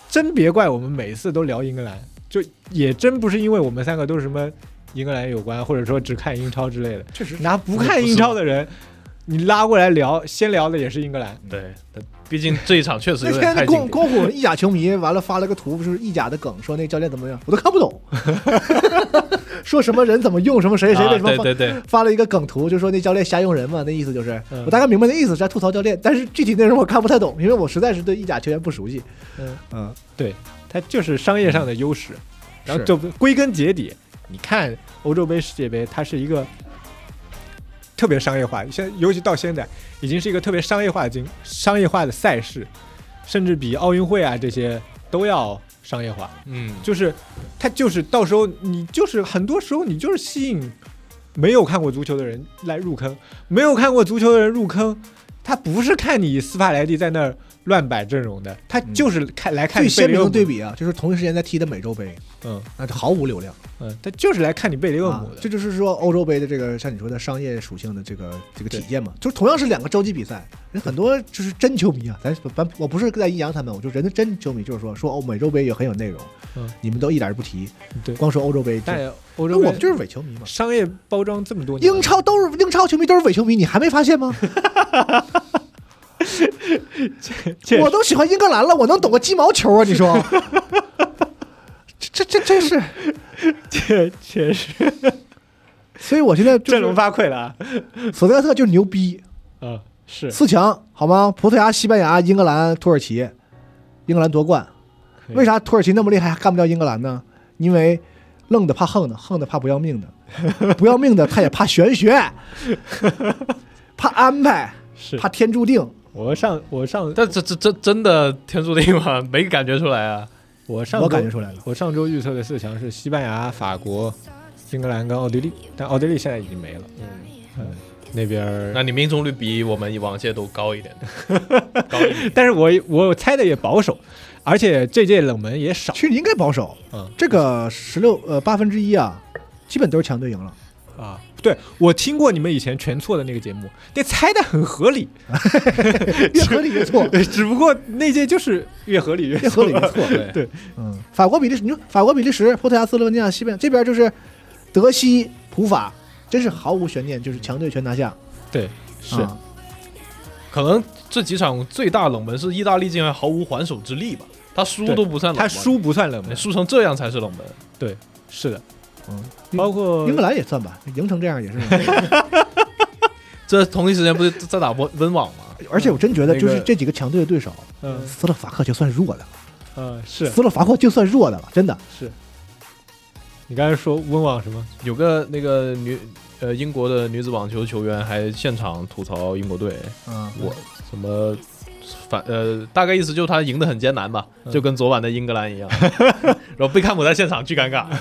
真别怪我们每次都聊英格兰，就也真不是因为我们三个都是什么英格兰有关，或者说只看英超之类的。 确实， 拿不看英超的人，你拉过来聊，先聊的也是英格兰。 对，毕竟这一场确实有那点太天公虎意甲球迷完了发了个图，就是意甲的梗，说那教练怎么样，我都看不懂，说什么人怎么用什么谁为什么对， 发了一个梗图，就说那教练瞎用人嘛，那意思就是、我大概明白那意思是在吐槽教练，但是具体内容我看不太懂，因为我实在是对意甲球员不熟悉。 对，他就是商业上的优势，然后就归根结底，你看欧洲杯、世界杯，它是一个特别商业化，尤其到现在已经是一个特别商业化的赛事，甚至比奥运会啊这些都要商业化。就是它就是到时候你就是很多时候你就是吸引没有看过足球的人来入坑，没有看过足球的人入坑，他不是看你斯帕莱蒂在那儿乱摆阵容的，他就是来看你最鲜明的对比啊，就是同一时间在踢的美洲杯，那就毫无流量， 他就是来看你贝利厄姆的， 这就是说欧洲杯的这个像你说的商业属性的这个体现嘛，就同样是2个洲际比赛，人很多就是真球迷啊，我不是在阴阳他们，我就人的真球迷就是说美洲杯也很有内容，你们都一点不提， 对， 光说欧洲杯， 但欧洲杯我们就是伪球迷嘛， 商业包装这么多年， 英超球迷都是伪球迷，你还没发现吗？我都喜欢英格兰了，我能懂个鸡毛球啊？你说，这真是， 确实。 所以我现在振聋发聩了啊！ 索德特就是牛逼， 是 4强好吗？葡萄牙、西班牙、英格兰、土耳其，英格兰夺冠。为啥土耳其那么厉害还干不掉英格兰呢？因为愣的怕横的，横的怕不要命的，不要命的他也怕玄学，怕安排， 是怕天注定。 我上， 但这真的天注定吗？没感觉出来啊！ 我感觉出来了。 我上周预测的4强是西班牙、法国、英格兰跟奥地利，但奥地利现在已经没了。那边， 那你命中率比我们往届都高一点， 但是我猜的也保守，而且这届冷门也少。 其实应该保守，这个1/8啊，基本都是强队赢了啊。对，我听过你们以前全错的那个节目，那猜的很合理， 越合理越错。 只不过那届就是越合理越错。对， 法国、比利时，你说法国、比利时、葡萄牙、斯洛文尼亚、西班牙这边就是德西普法，真是毫无悬念，就是强队全拿下。 对，是。 可能这几场最大冷门是意大利竟然毫无还手之力吧？他输都不算冷门， 他输不算冷门， 输成这样才是冷门。 对，是的。包括英格兰也算吧，赢成这样也是。 这同一时间不是在打温网吗？ 而且我真觉得，就是这几个强队的对手，斯洛伐克就算弱的了。是斯洛伐克就算弱的了，真的是。你刚才说温网什么？ 有个那个英国的女子网球球员还现场吐槽英国队，我什么大概意思就是他赢得很艰难吧，就跟昨晚的英格兰一样。然后贝克汉姆在现场巨尴尬。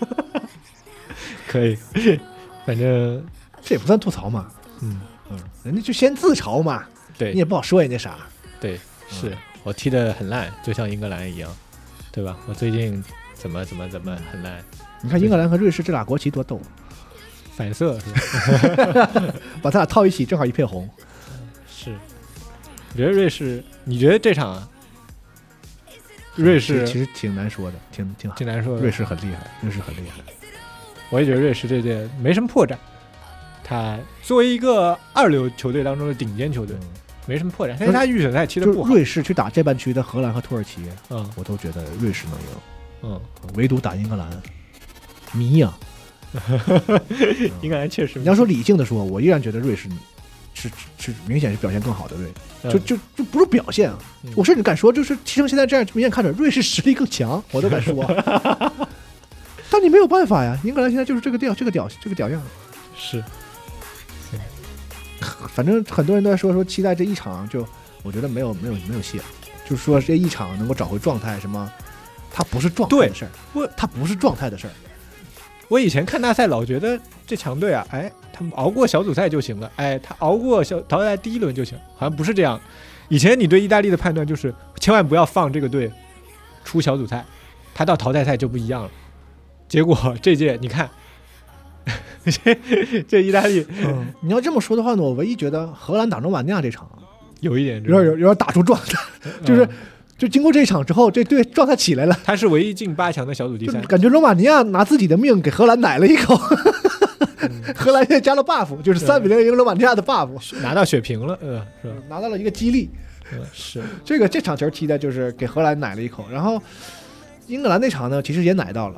可以，反正这也不算吐槽嘛，人家就先自嘲嘛， 对你也不好说人家啥， 对，是我踢得很烂，就像英格兰一样，对吧？我最近怎么很烂？ 你看英格兰和瑞士这俩国旗多逗， 反色是吧？ 把他俩套一起，正好一片红。 是，我觉得瑞士，你觉得这场瑞士其实挺难说的，挺难说的。 瑞士很厉害，瑞士很厉害。 我也觉得瑞士这届没什么破绽，他作为一个2流球队当中的顶尖球队，没什么破绽。但是他预选赛踢得不好。 瑞士去打这半区的荷兰和土耳其，我都觉得瑞士能赢。唯独打英格兰，迷呀！ 英格兰确实， 你要说理性的说，我依然觉得瑞士是明显是表现更好的队，就不是表现啊，我甚至敢说，就是踢成现在这样，明显看着瑞士实力更强，我都敢说。但你没有办法呀，英格兰现在就是这个屌样。 是， 反正很多人都在说期待这一场，就我觉得没有戏了，就是说这一场能够找回状态什么，它不是状态的事儿，它不是状态的事儿。 我以前看大赛老觉得这强队啊，他们熬过小组赛就行了，他熬过淘汰赛第1轮就行，好像不是这样。以前你对意大利的判断就是千万不要放这个队出小组赛，他到淘汰赛就不一样了。结果这届你看，这意大利， 你要这么说的话呢，我唯一觉得荷兰打罗马尼亚这场有一点有点打出状态，就是就经过这一场之后，这队状态起来了。 他是唯一进8强的小组第3， 感觉罗马尼亚拿自己的命给荷兰奶了一口。荷兰现在加了 buff， 就是3-0赢罗马尼亚的 buff， 拿到血瓶了，是吧？ 拿到了一个激励。 是这场球踢的就是给荷兰奶了一口，然后英格兰那场呢，其实也奶到了，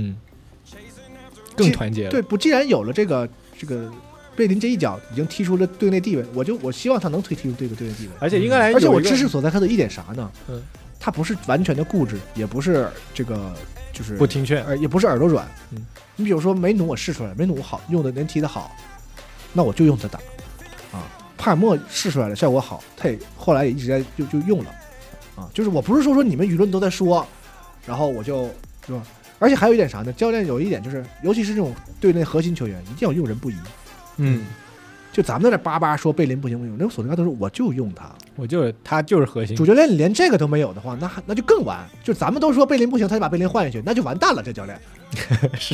更团结了。 对，既然有了这个贝林这一脚已经踢出了队内地位，我希望他能踢出这个队内地位。 而且英格兰， 而且我支持索塞克的一点啥呢？他不是完全的固执，也不是这个就是不听劝， 也不是耳朵软。你比如说梅努，我试出来，梅努好用的，人踢得好，那我就用他打啊。帕尔默试出来了，效果好，他也后来也一直在就用了啊。就是我不是说你们舆论都在说，然后我就是吧？而且还有一点啥呢？教练有一点就是，尤其是这种队内核心球员，一定要用人不疑。就咱们在这叭叭说贝林不行不行，那索林加都说我就用他， 他就是核心。 主教练连这个都没有的话，那就更完。就咱们都说贝林不行，他就把贝林换下去，那就完蛋了。这教练是，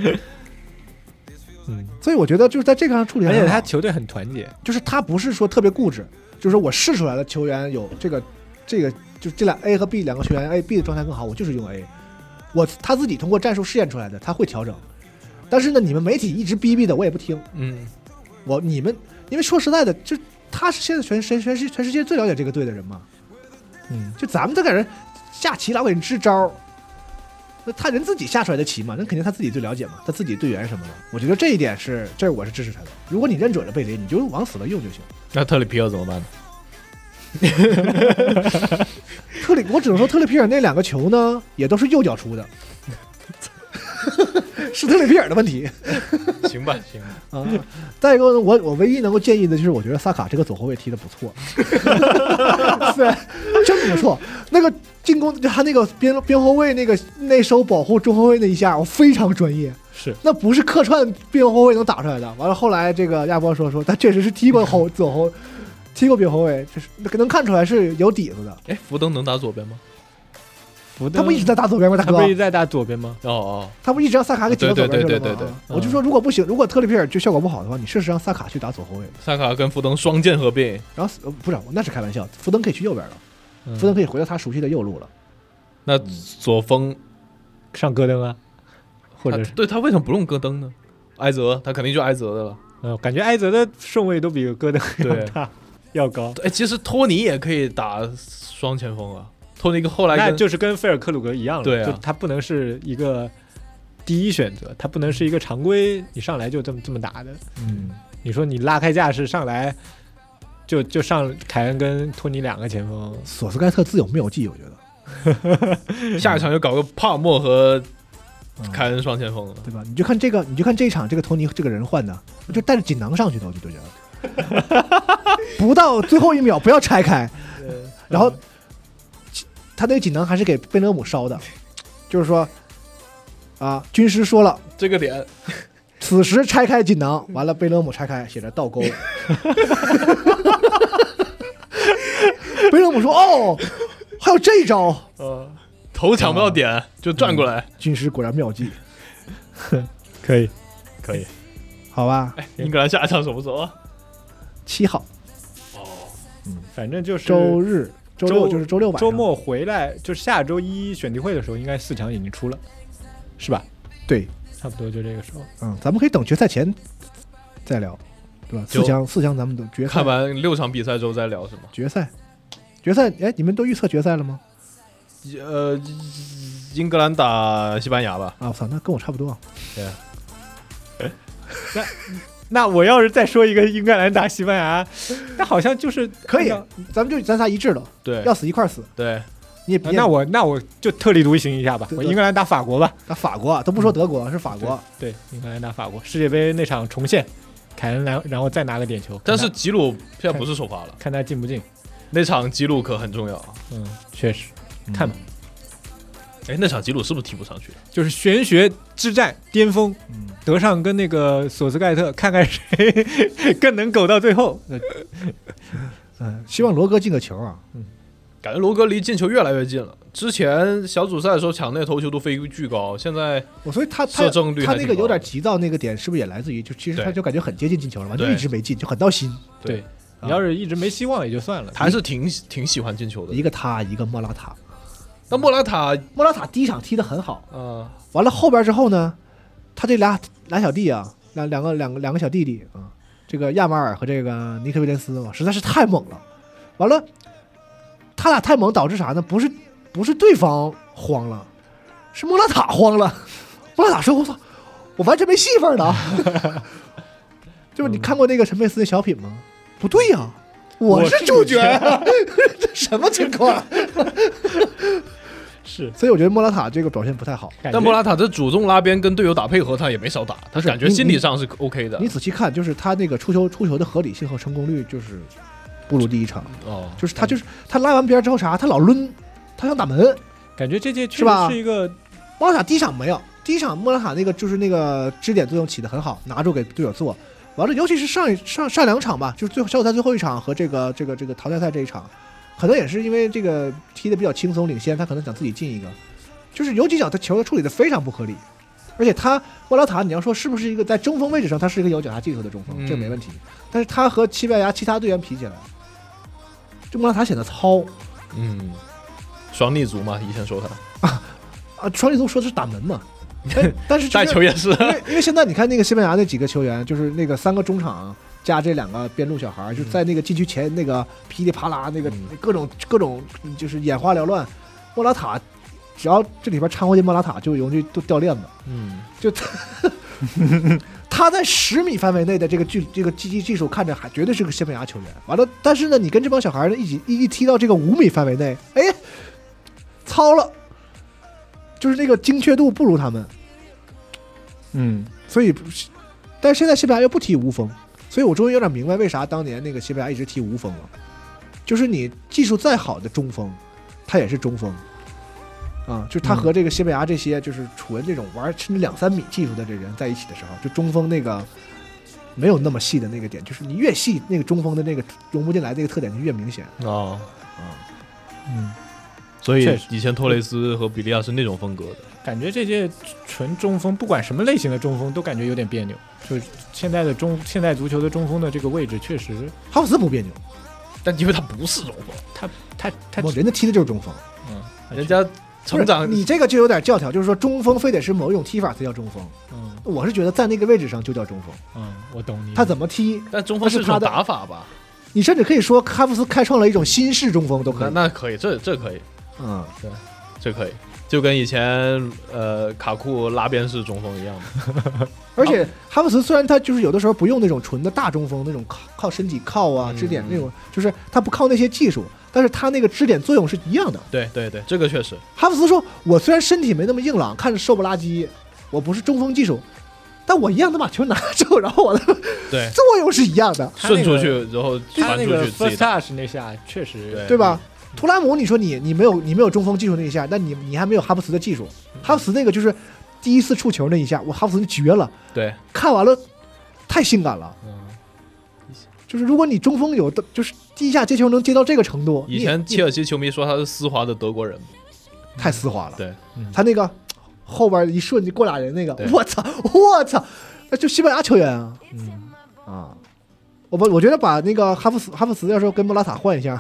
所以我觉得就是在这个上处理， 而且他球队很团结， 就是他不是说特别固执，就是说我试出来的球员有这个，就这俩 A 和 B 两个球员 A、B 的状态更好，我就是用 A。他自己通过战术试验出来的，他会调整。但是呢，你们媒体一直逼的，我也不听。你们因为说实在的，就他是现在全世界最了解这个队的人嘛。就咱们都给人下棋老给人支招，那他人自己下出来的棋嘛，那肯定他自己最了解嘛，他自己队员什么的。我觉得这一点我是支持他的。如果你认准了贝林，你就往死了用就行。 那特里皮尔怎么办呢？ 我只能说特里皮尔那2个球呢，也都是右脚出的。是特里皮尔的问题。 行吧啊。再一个呢，我唯一能够建议的就是，我觉得萨卡这个左后卫踢得不错。对，真不错。那个进攻，他那个边后卫那个内收保护中后卫那一下，我非常专业。 是， 那不是客串边后卫能打出来的。完了后来这个亚波说他确实是踢过左后，踢过边后卫，就是能看出来是有底子的。 福登能打左边吗？ 他不一直在打左边吗？大哥， 他不一直在打左边吗？ 他不一直让萨卡给挤到左边去了吗？ 对。 我就说，如果不行，如果特里皮尔就效果不好的话，你试试让萨卡去打左后卫。 萨卡跟福登双剑合并， 然后不是，那是开玩笑，福登可以去右边了，福登可以回到他熟悉的右路了。 那左锋上戈登啊，或者对他为什么不用戈登呢？埃泽，他肯定就埃泽的了。 感觉埃泽的顺位都比戈登要高。 其实托尼也可以打双前锋啊。托尼后来那就是跟菲尔克鲁格一样了， 对啊， 就他不能是一个第一选择，他不能是一个常规，你上来就这么打的。你说你拉开架势上来，就上凯恩跟托尼2个前锋， 索斯盖特自有妙计，我觉得。下一场就搞个帕尔默和凯恩双前锋了， 对吧？你就看这一场这个托尼这个人换的，就带着锦囊上去的，我就觉得不到最后1秒不要拆开，然后。他那个锦囊还是给贝勒姆烧的，就是说，军师说了这个点， 此时拆开锦囊，完了贝勒姆拆开写着倒钩，贝勒姆说还有这一招， 头抢不到点就转过来， 军师果然妙计， 可以， 好吧？ 英格兰下一场什么时候啊 ？7号。 反正就是周日。周六就是周六晚上， 周末回来就是下周一选题会的时候，应该4强已经出了，是吧？ 对， 差不多就这个时候。 咱们可以等决赛前再聊，对吧？4强咱们等决赛看完6场比赛之后再聊是吗？ 决赛，你们都预测决赛了吗？ 英格兰打西班牙吧。 我操，那跟我差不多。 对。 那我要是再说一个英格兰打西班牙，那好像就是可以，咱仨一致了， 对， 要死一块死。 对， 那我就特立独行一下吧，我英格兰打法国吧， 打法国都不说德国，是法国。 对，英格兰打法国，世界杯那场重现，凯恩然后再拿个点球。 但是吉鲁现在不是首发了， 看他进不进。 那场吉鲁可很重要。 确实，看吧。 那场吉鲁是不是踢不上去？ 就是玄学之战巅峰，德尚跟那个索斯盖特，看看谁更能苟到最后。 希望罗哥进个球啊。 感觉罗哥离进球越来越近了。之前小组赛的时候抢那个头球都飞巨高，现在所以他射正率那个有点急躁那个点，是不是也来自于其实他就感觉很接近进球了嘛，就一直没进，就很闹心。 对， 你要是一直没希望也就算了， 他还是挺喜欢进球的。 一个他，一个莫拉塔。 那莫拉塔第一场踢得很好， 完了后边之后呢，他这俩小弟啊，两个小弟弟啊，这个亚马尔和这个尼克威廉斯嘛，实在是太猛了。完了，他俩太猛导致啥呢？不是对方慌了，是莫拉塔慌了。莫拉塔说：“我操，我完全没戏份了。”就是你看过那个陈佩斯的小品吗？不对呀，我是主角啊！这什么情况？ 是， 所以我觉得莫拉塔这个表现不太好。 但莫拉塔这主动拉边跟队友打配合，他也没少打，他感觉心理上是 OK 的。 你仔细看，就是他那个出球的合理性和成功率就是不如第一场。就是他拉完边之后啥，他老抡，他想打门， 感觉这届确实是一个莫拉塔第一场没有，第一场莫拉塔那个就是那个支点作用起得很好，拿住给队友做。完了，尤其是上两场吧，就是小组赛最后一场和这个淘汰赛这一场，可能也是因为这个踢得比较轻松领先，他可能想自己进一个，就是有几脚他球处理得非常不合理，而且他莫拉塔你要说是不是一个在中锋位置上他是一个有脚下技术的中锋，这没问题，但是他和西班牙其他队员比起来，这莫拉塔显得糙， 双逆足嘛，以前说他双逆足说的是打门嘛。但是带球也是， 因为现在你看那个西班牙那几个球员，就是那个3个中场加这2个边路小孩，就在那个禁区前那个噼里啪啦那个各种就是眼花缭乱。莫拉塔只要这里边掺和进莫拉塔，就容易都掉链子。就他在10米范围内的这个技术看着还绝对是个西班牙球员。完了，但是呢，你跟这帮小孩呢一踢到这个5米范围内，哎，糙了。就是那个精确度不如他们，所以，但是现在西班牙又不踢无锋，所以我终于有点明白为啥当年那个西班牙一直踢无锋了，就是你技术再好的中锋，他也是中锋，就是他和这个西班牙这些就是处于这种玩甚至2-3米技术的这人在一起的时候，就中锋那个没有那么细的那个点，就是你越细，那个中锋的那个融不进来那个特点就越明显所以以前托雷斯和比利亚是那种风格的， 感觉这届纯中锋，不管什么类型的中锋，都感觉有点别扭。就是现在足球的中锋的这个位置，确实哈弗斯不别扭， 但因为他不是中锋， 他人家踢的就是中锋， 人家成长， 你这个就有点教条，就是说中锋非得是某一种踢法才叫中锋。我是觉得在那个位置上就叫中锋。 我懂你。 他怎么踢？ 但中锋是种打法吧？ 你甚至可以说哈弗斯开创了一种新式中锋都可以。 那可以，这可以。 对， 这可以，就跟以前卡库拉边式中锋一样的。 而且哈弗斯虽然他就是有的时候不用那种纯的大中锋那种靠身体靠啊支点那种，就是他不靠那些技术，但是他那个支点作用是一样的。 对，这个确实。 哈弗斯说：“我虽然身体没那么硬朗，看着瘦不拉几，我不是中锋技术，但我一样能把球拿住，然后我的作用是一样的， 顺出去，然后传出去。 first touch 那下确实对吧？”图拉姆，你说你没有中锋技术那一下，但你还没有哈弗斯的技术。哈弗斯那个就是第一次触球那一下，哈弗斯绝了。 对， 看完了太性感了。就是如果你中锋有的就是第一下接球能接到这个程度， 以前切尔西球迷说他是丝滑的德国人， 太丝滑了。 对， 他那个后边一瞬就过俩人那个，我操，那就西班牙球员啊。我觉得把那个哈弗斯要说跟莫拉塔换一下。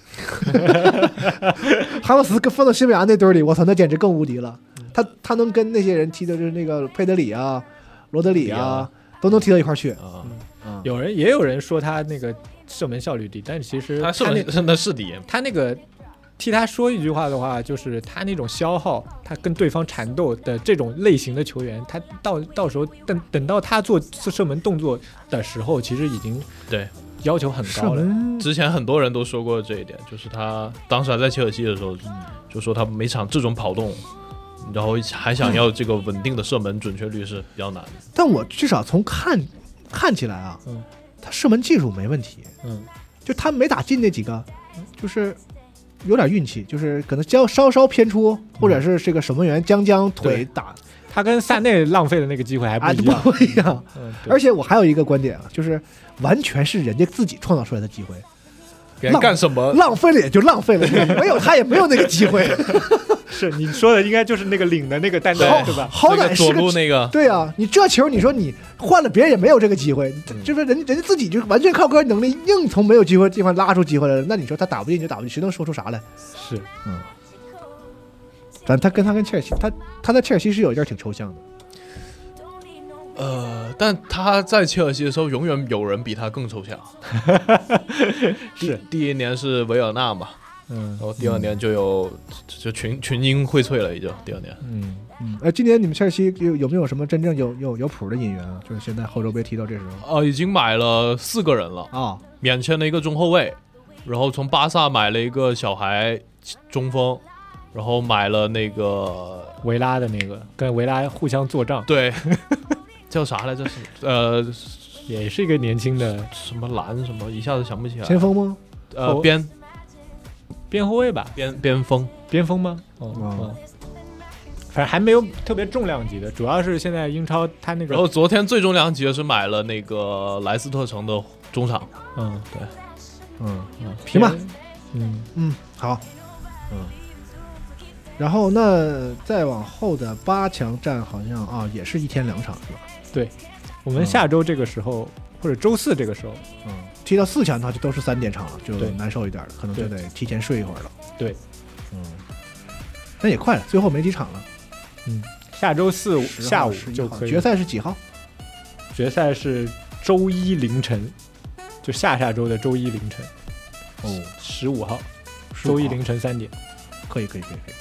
哈弗斯放到西班牙那堆里，我操，那简直更无敌了。他能跟那些人踢的，就是那个佩德里啊、罗德里啊，都能踢到一块去。 也有人说他那个射门效率低，但其实他射门真的是低。 他那个替他说一句话的话，就是他那种消耗，他跟对方缠斗的这种类型的球员，他到时候等到他做射门动作的时候，其实已经对。 要求很高了。 之前很多人都说过这一点，就是他当时还在切尔西的时候，就说他每场这种跑动，然后还想要这个稳定的射门准确率是比较难的。但我至少从看起来啊，他射门技术没问题。就他没打进那几个，就是有点运气，就是可能稍偏出，或者是这个守门员将腿打。 他跟萨内浪费的那个机会还不一样。而且我还有一个观点啊，就是完全是人家自己创造出来的机会。 别人干什么浪费了也就浪费了，没有他也没有那个机会。 是你说的应该就是那个领的那个单刀对吧？ 好歹是左路那个， 对啊，你这球你说你换了别人也没有这个机会，就是人家自己就完全靠个人能力硬从没有机会地方拉出机会来了，那你说他打不进就打不进，谁能说出啥来？ 是， 他跟切尔西，他在切尔西是有一点挺抽象的。 但他在切尔西的时候，永远有人比他更抽象。 是第一年是维尔纳嘛，然后第二年就群英荟萃了，已经第二年。 今年你们切尔西有没有什么真正有谱的引援啊？就是现在后周杯踢到这时候， 已经买了4个人了啊，免签了一个中后卫，然后从巴萨买了一个小孩中锋，然后买了那个维拉的那个，跟维拉互相做账。 对。叫啥来着？ 也是一个年轻的什么蓝什么，一下子想不起来。 前锋吗？ 边后卫吧， 边锋吗？反正还没有特别重量级的，主要是现在英超他那个。 然后昨天最重量级的是买了那个莱斯特城的中场。 对， 行吧，好，然后那再往后的8强战好像也是1天2场是吧？ 对，我们下周这个时候、或者周4这个时候， 踢到4强的话就都是3点场了，就难受一点了，可能就得提前睡一会儿了。 对， 那也快了，最后没几场了。 下周4下午就可以。 决赛是几号？ 决赛是周一凌晨，就下周的周一凌晨。15号，周一凌晨3点。 可以。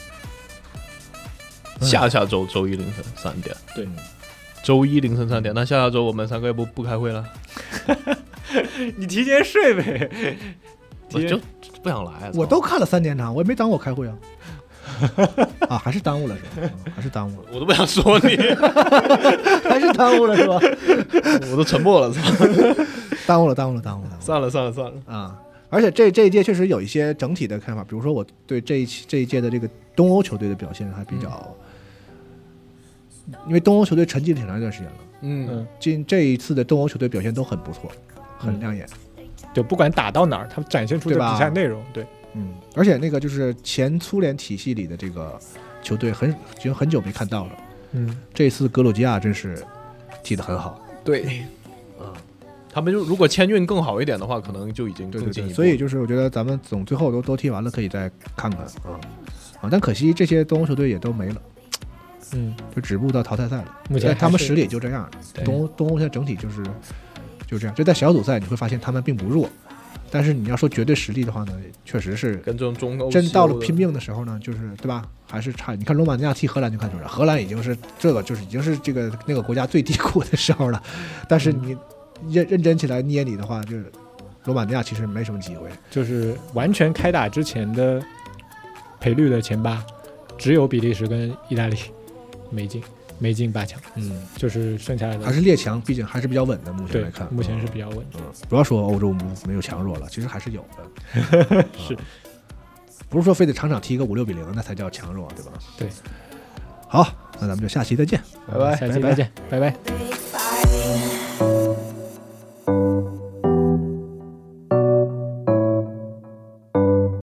下周周一凌晨3点。 对。 周一凌晨3点，那下周我们3个也不开会了。 你提前睡呗， 我就不想来。 我都看了3点场，我也没耽误我开会啊。还是耽误了是吧？还是耽误了。 我都不想说你， 还是耽误了是吧？ 我都沉默了， 耽误了。 算了啊！而且这一届确实有一些整体的看法，比如说我对这一届的这个东欧球队的表现还比较。因为东欧球队沉寂了挺长一段时间了，进这一次的东欧球队表现都很不错，很亮眼。 就不管打到哪儿，他们展现出的比赛内容，对， 而且那个就是前苏联体系里的这个球队已经很久没看到了，这次格鲁吉亚真是踢得很好， 对，他们就如果签运更好一点的话，可能就已经更进一步。 所以就是我觉得咱们最后都踢完了，可以再看看但可惜这些东欧球队也都没了。就止步到淘汰赛了。 目前他们实力也就这样。东欧现在整体就这样。就在小组赛你会发现他们并不弱，但是你要说绝对实力的话呢，确实是跟这种中欧真到了拼命的时候呢，就是对吧？还是差。你看罗马尼亚踢荷兰就看出来，荷兰已经是已经是那个国家最低谷的时候了。但是你认真起来捏你的话，就是罗马尼亚其实没什么机会。 就是完全开打之前的赔率的前8，只有比利时跟意大利。没进8强，就是剩下来的还是列强，毕竟还是比较稳的。目前来看， 目前是比较稳的。 不要说欧洲没有强弱了，其实还是有的。 是， 不是说非得场踢个5-6比0，那才叫强弱，对吧？ 对。 好，那咱们就下期再见， 拜拜。下期再见，拜拜。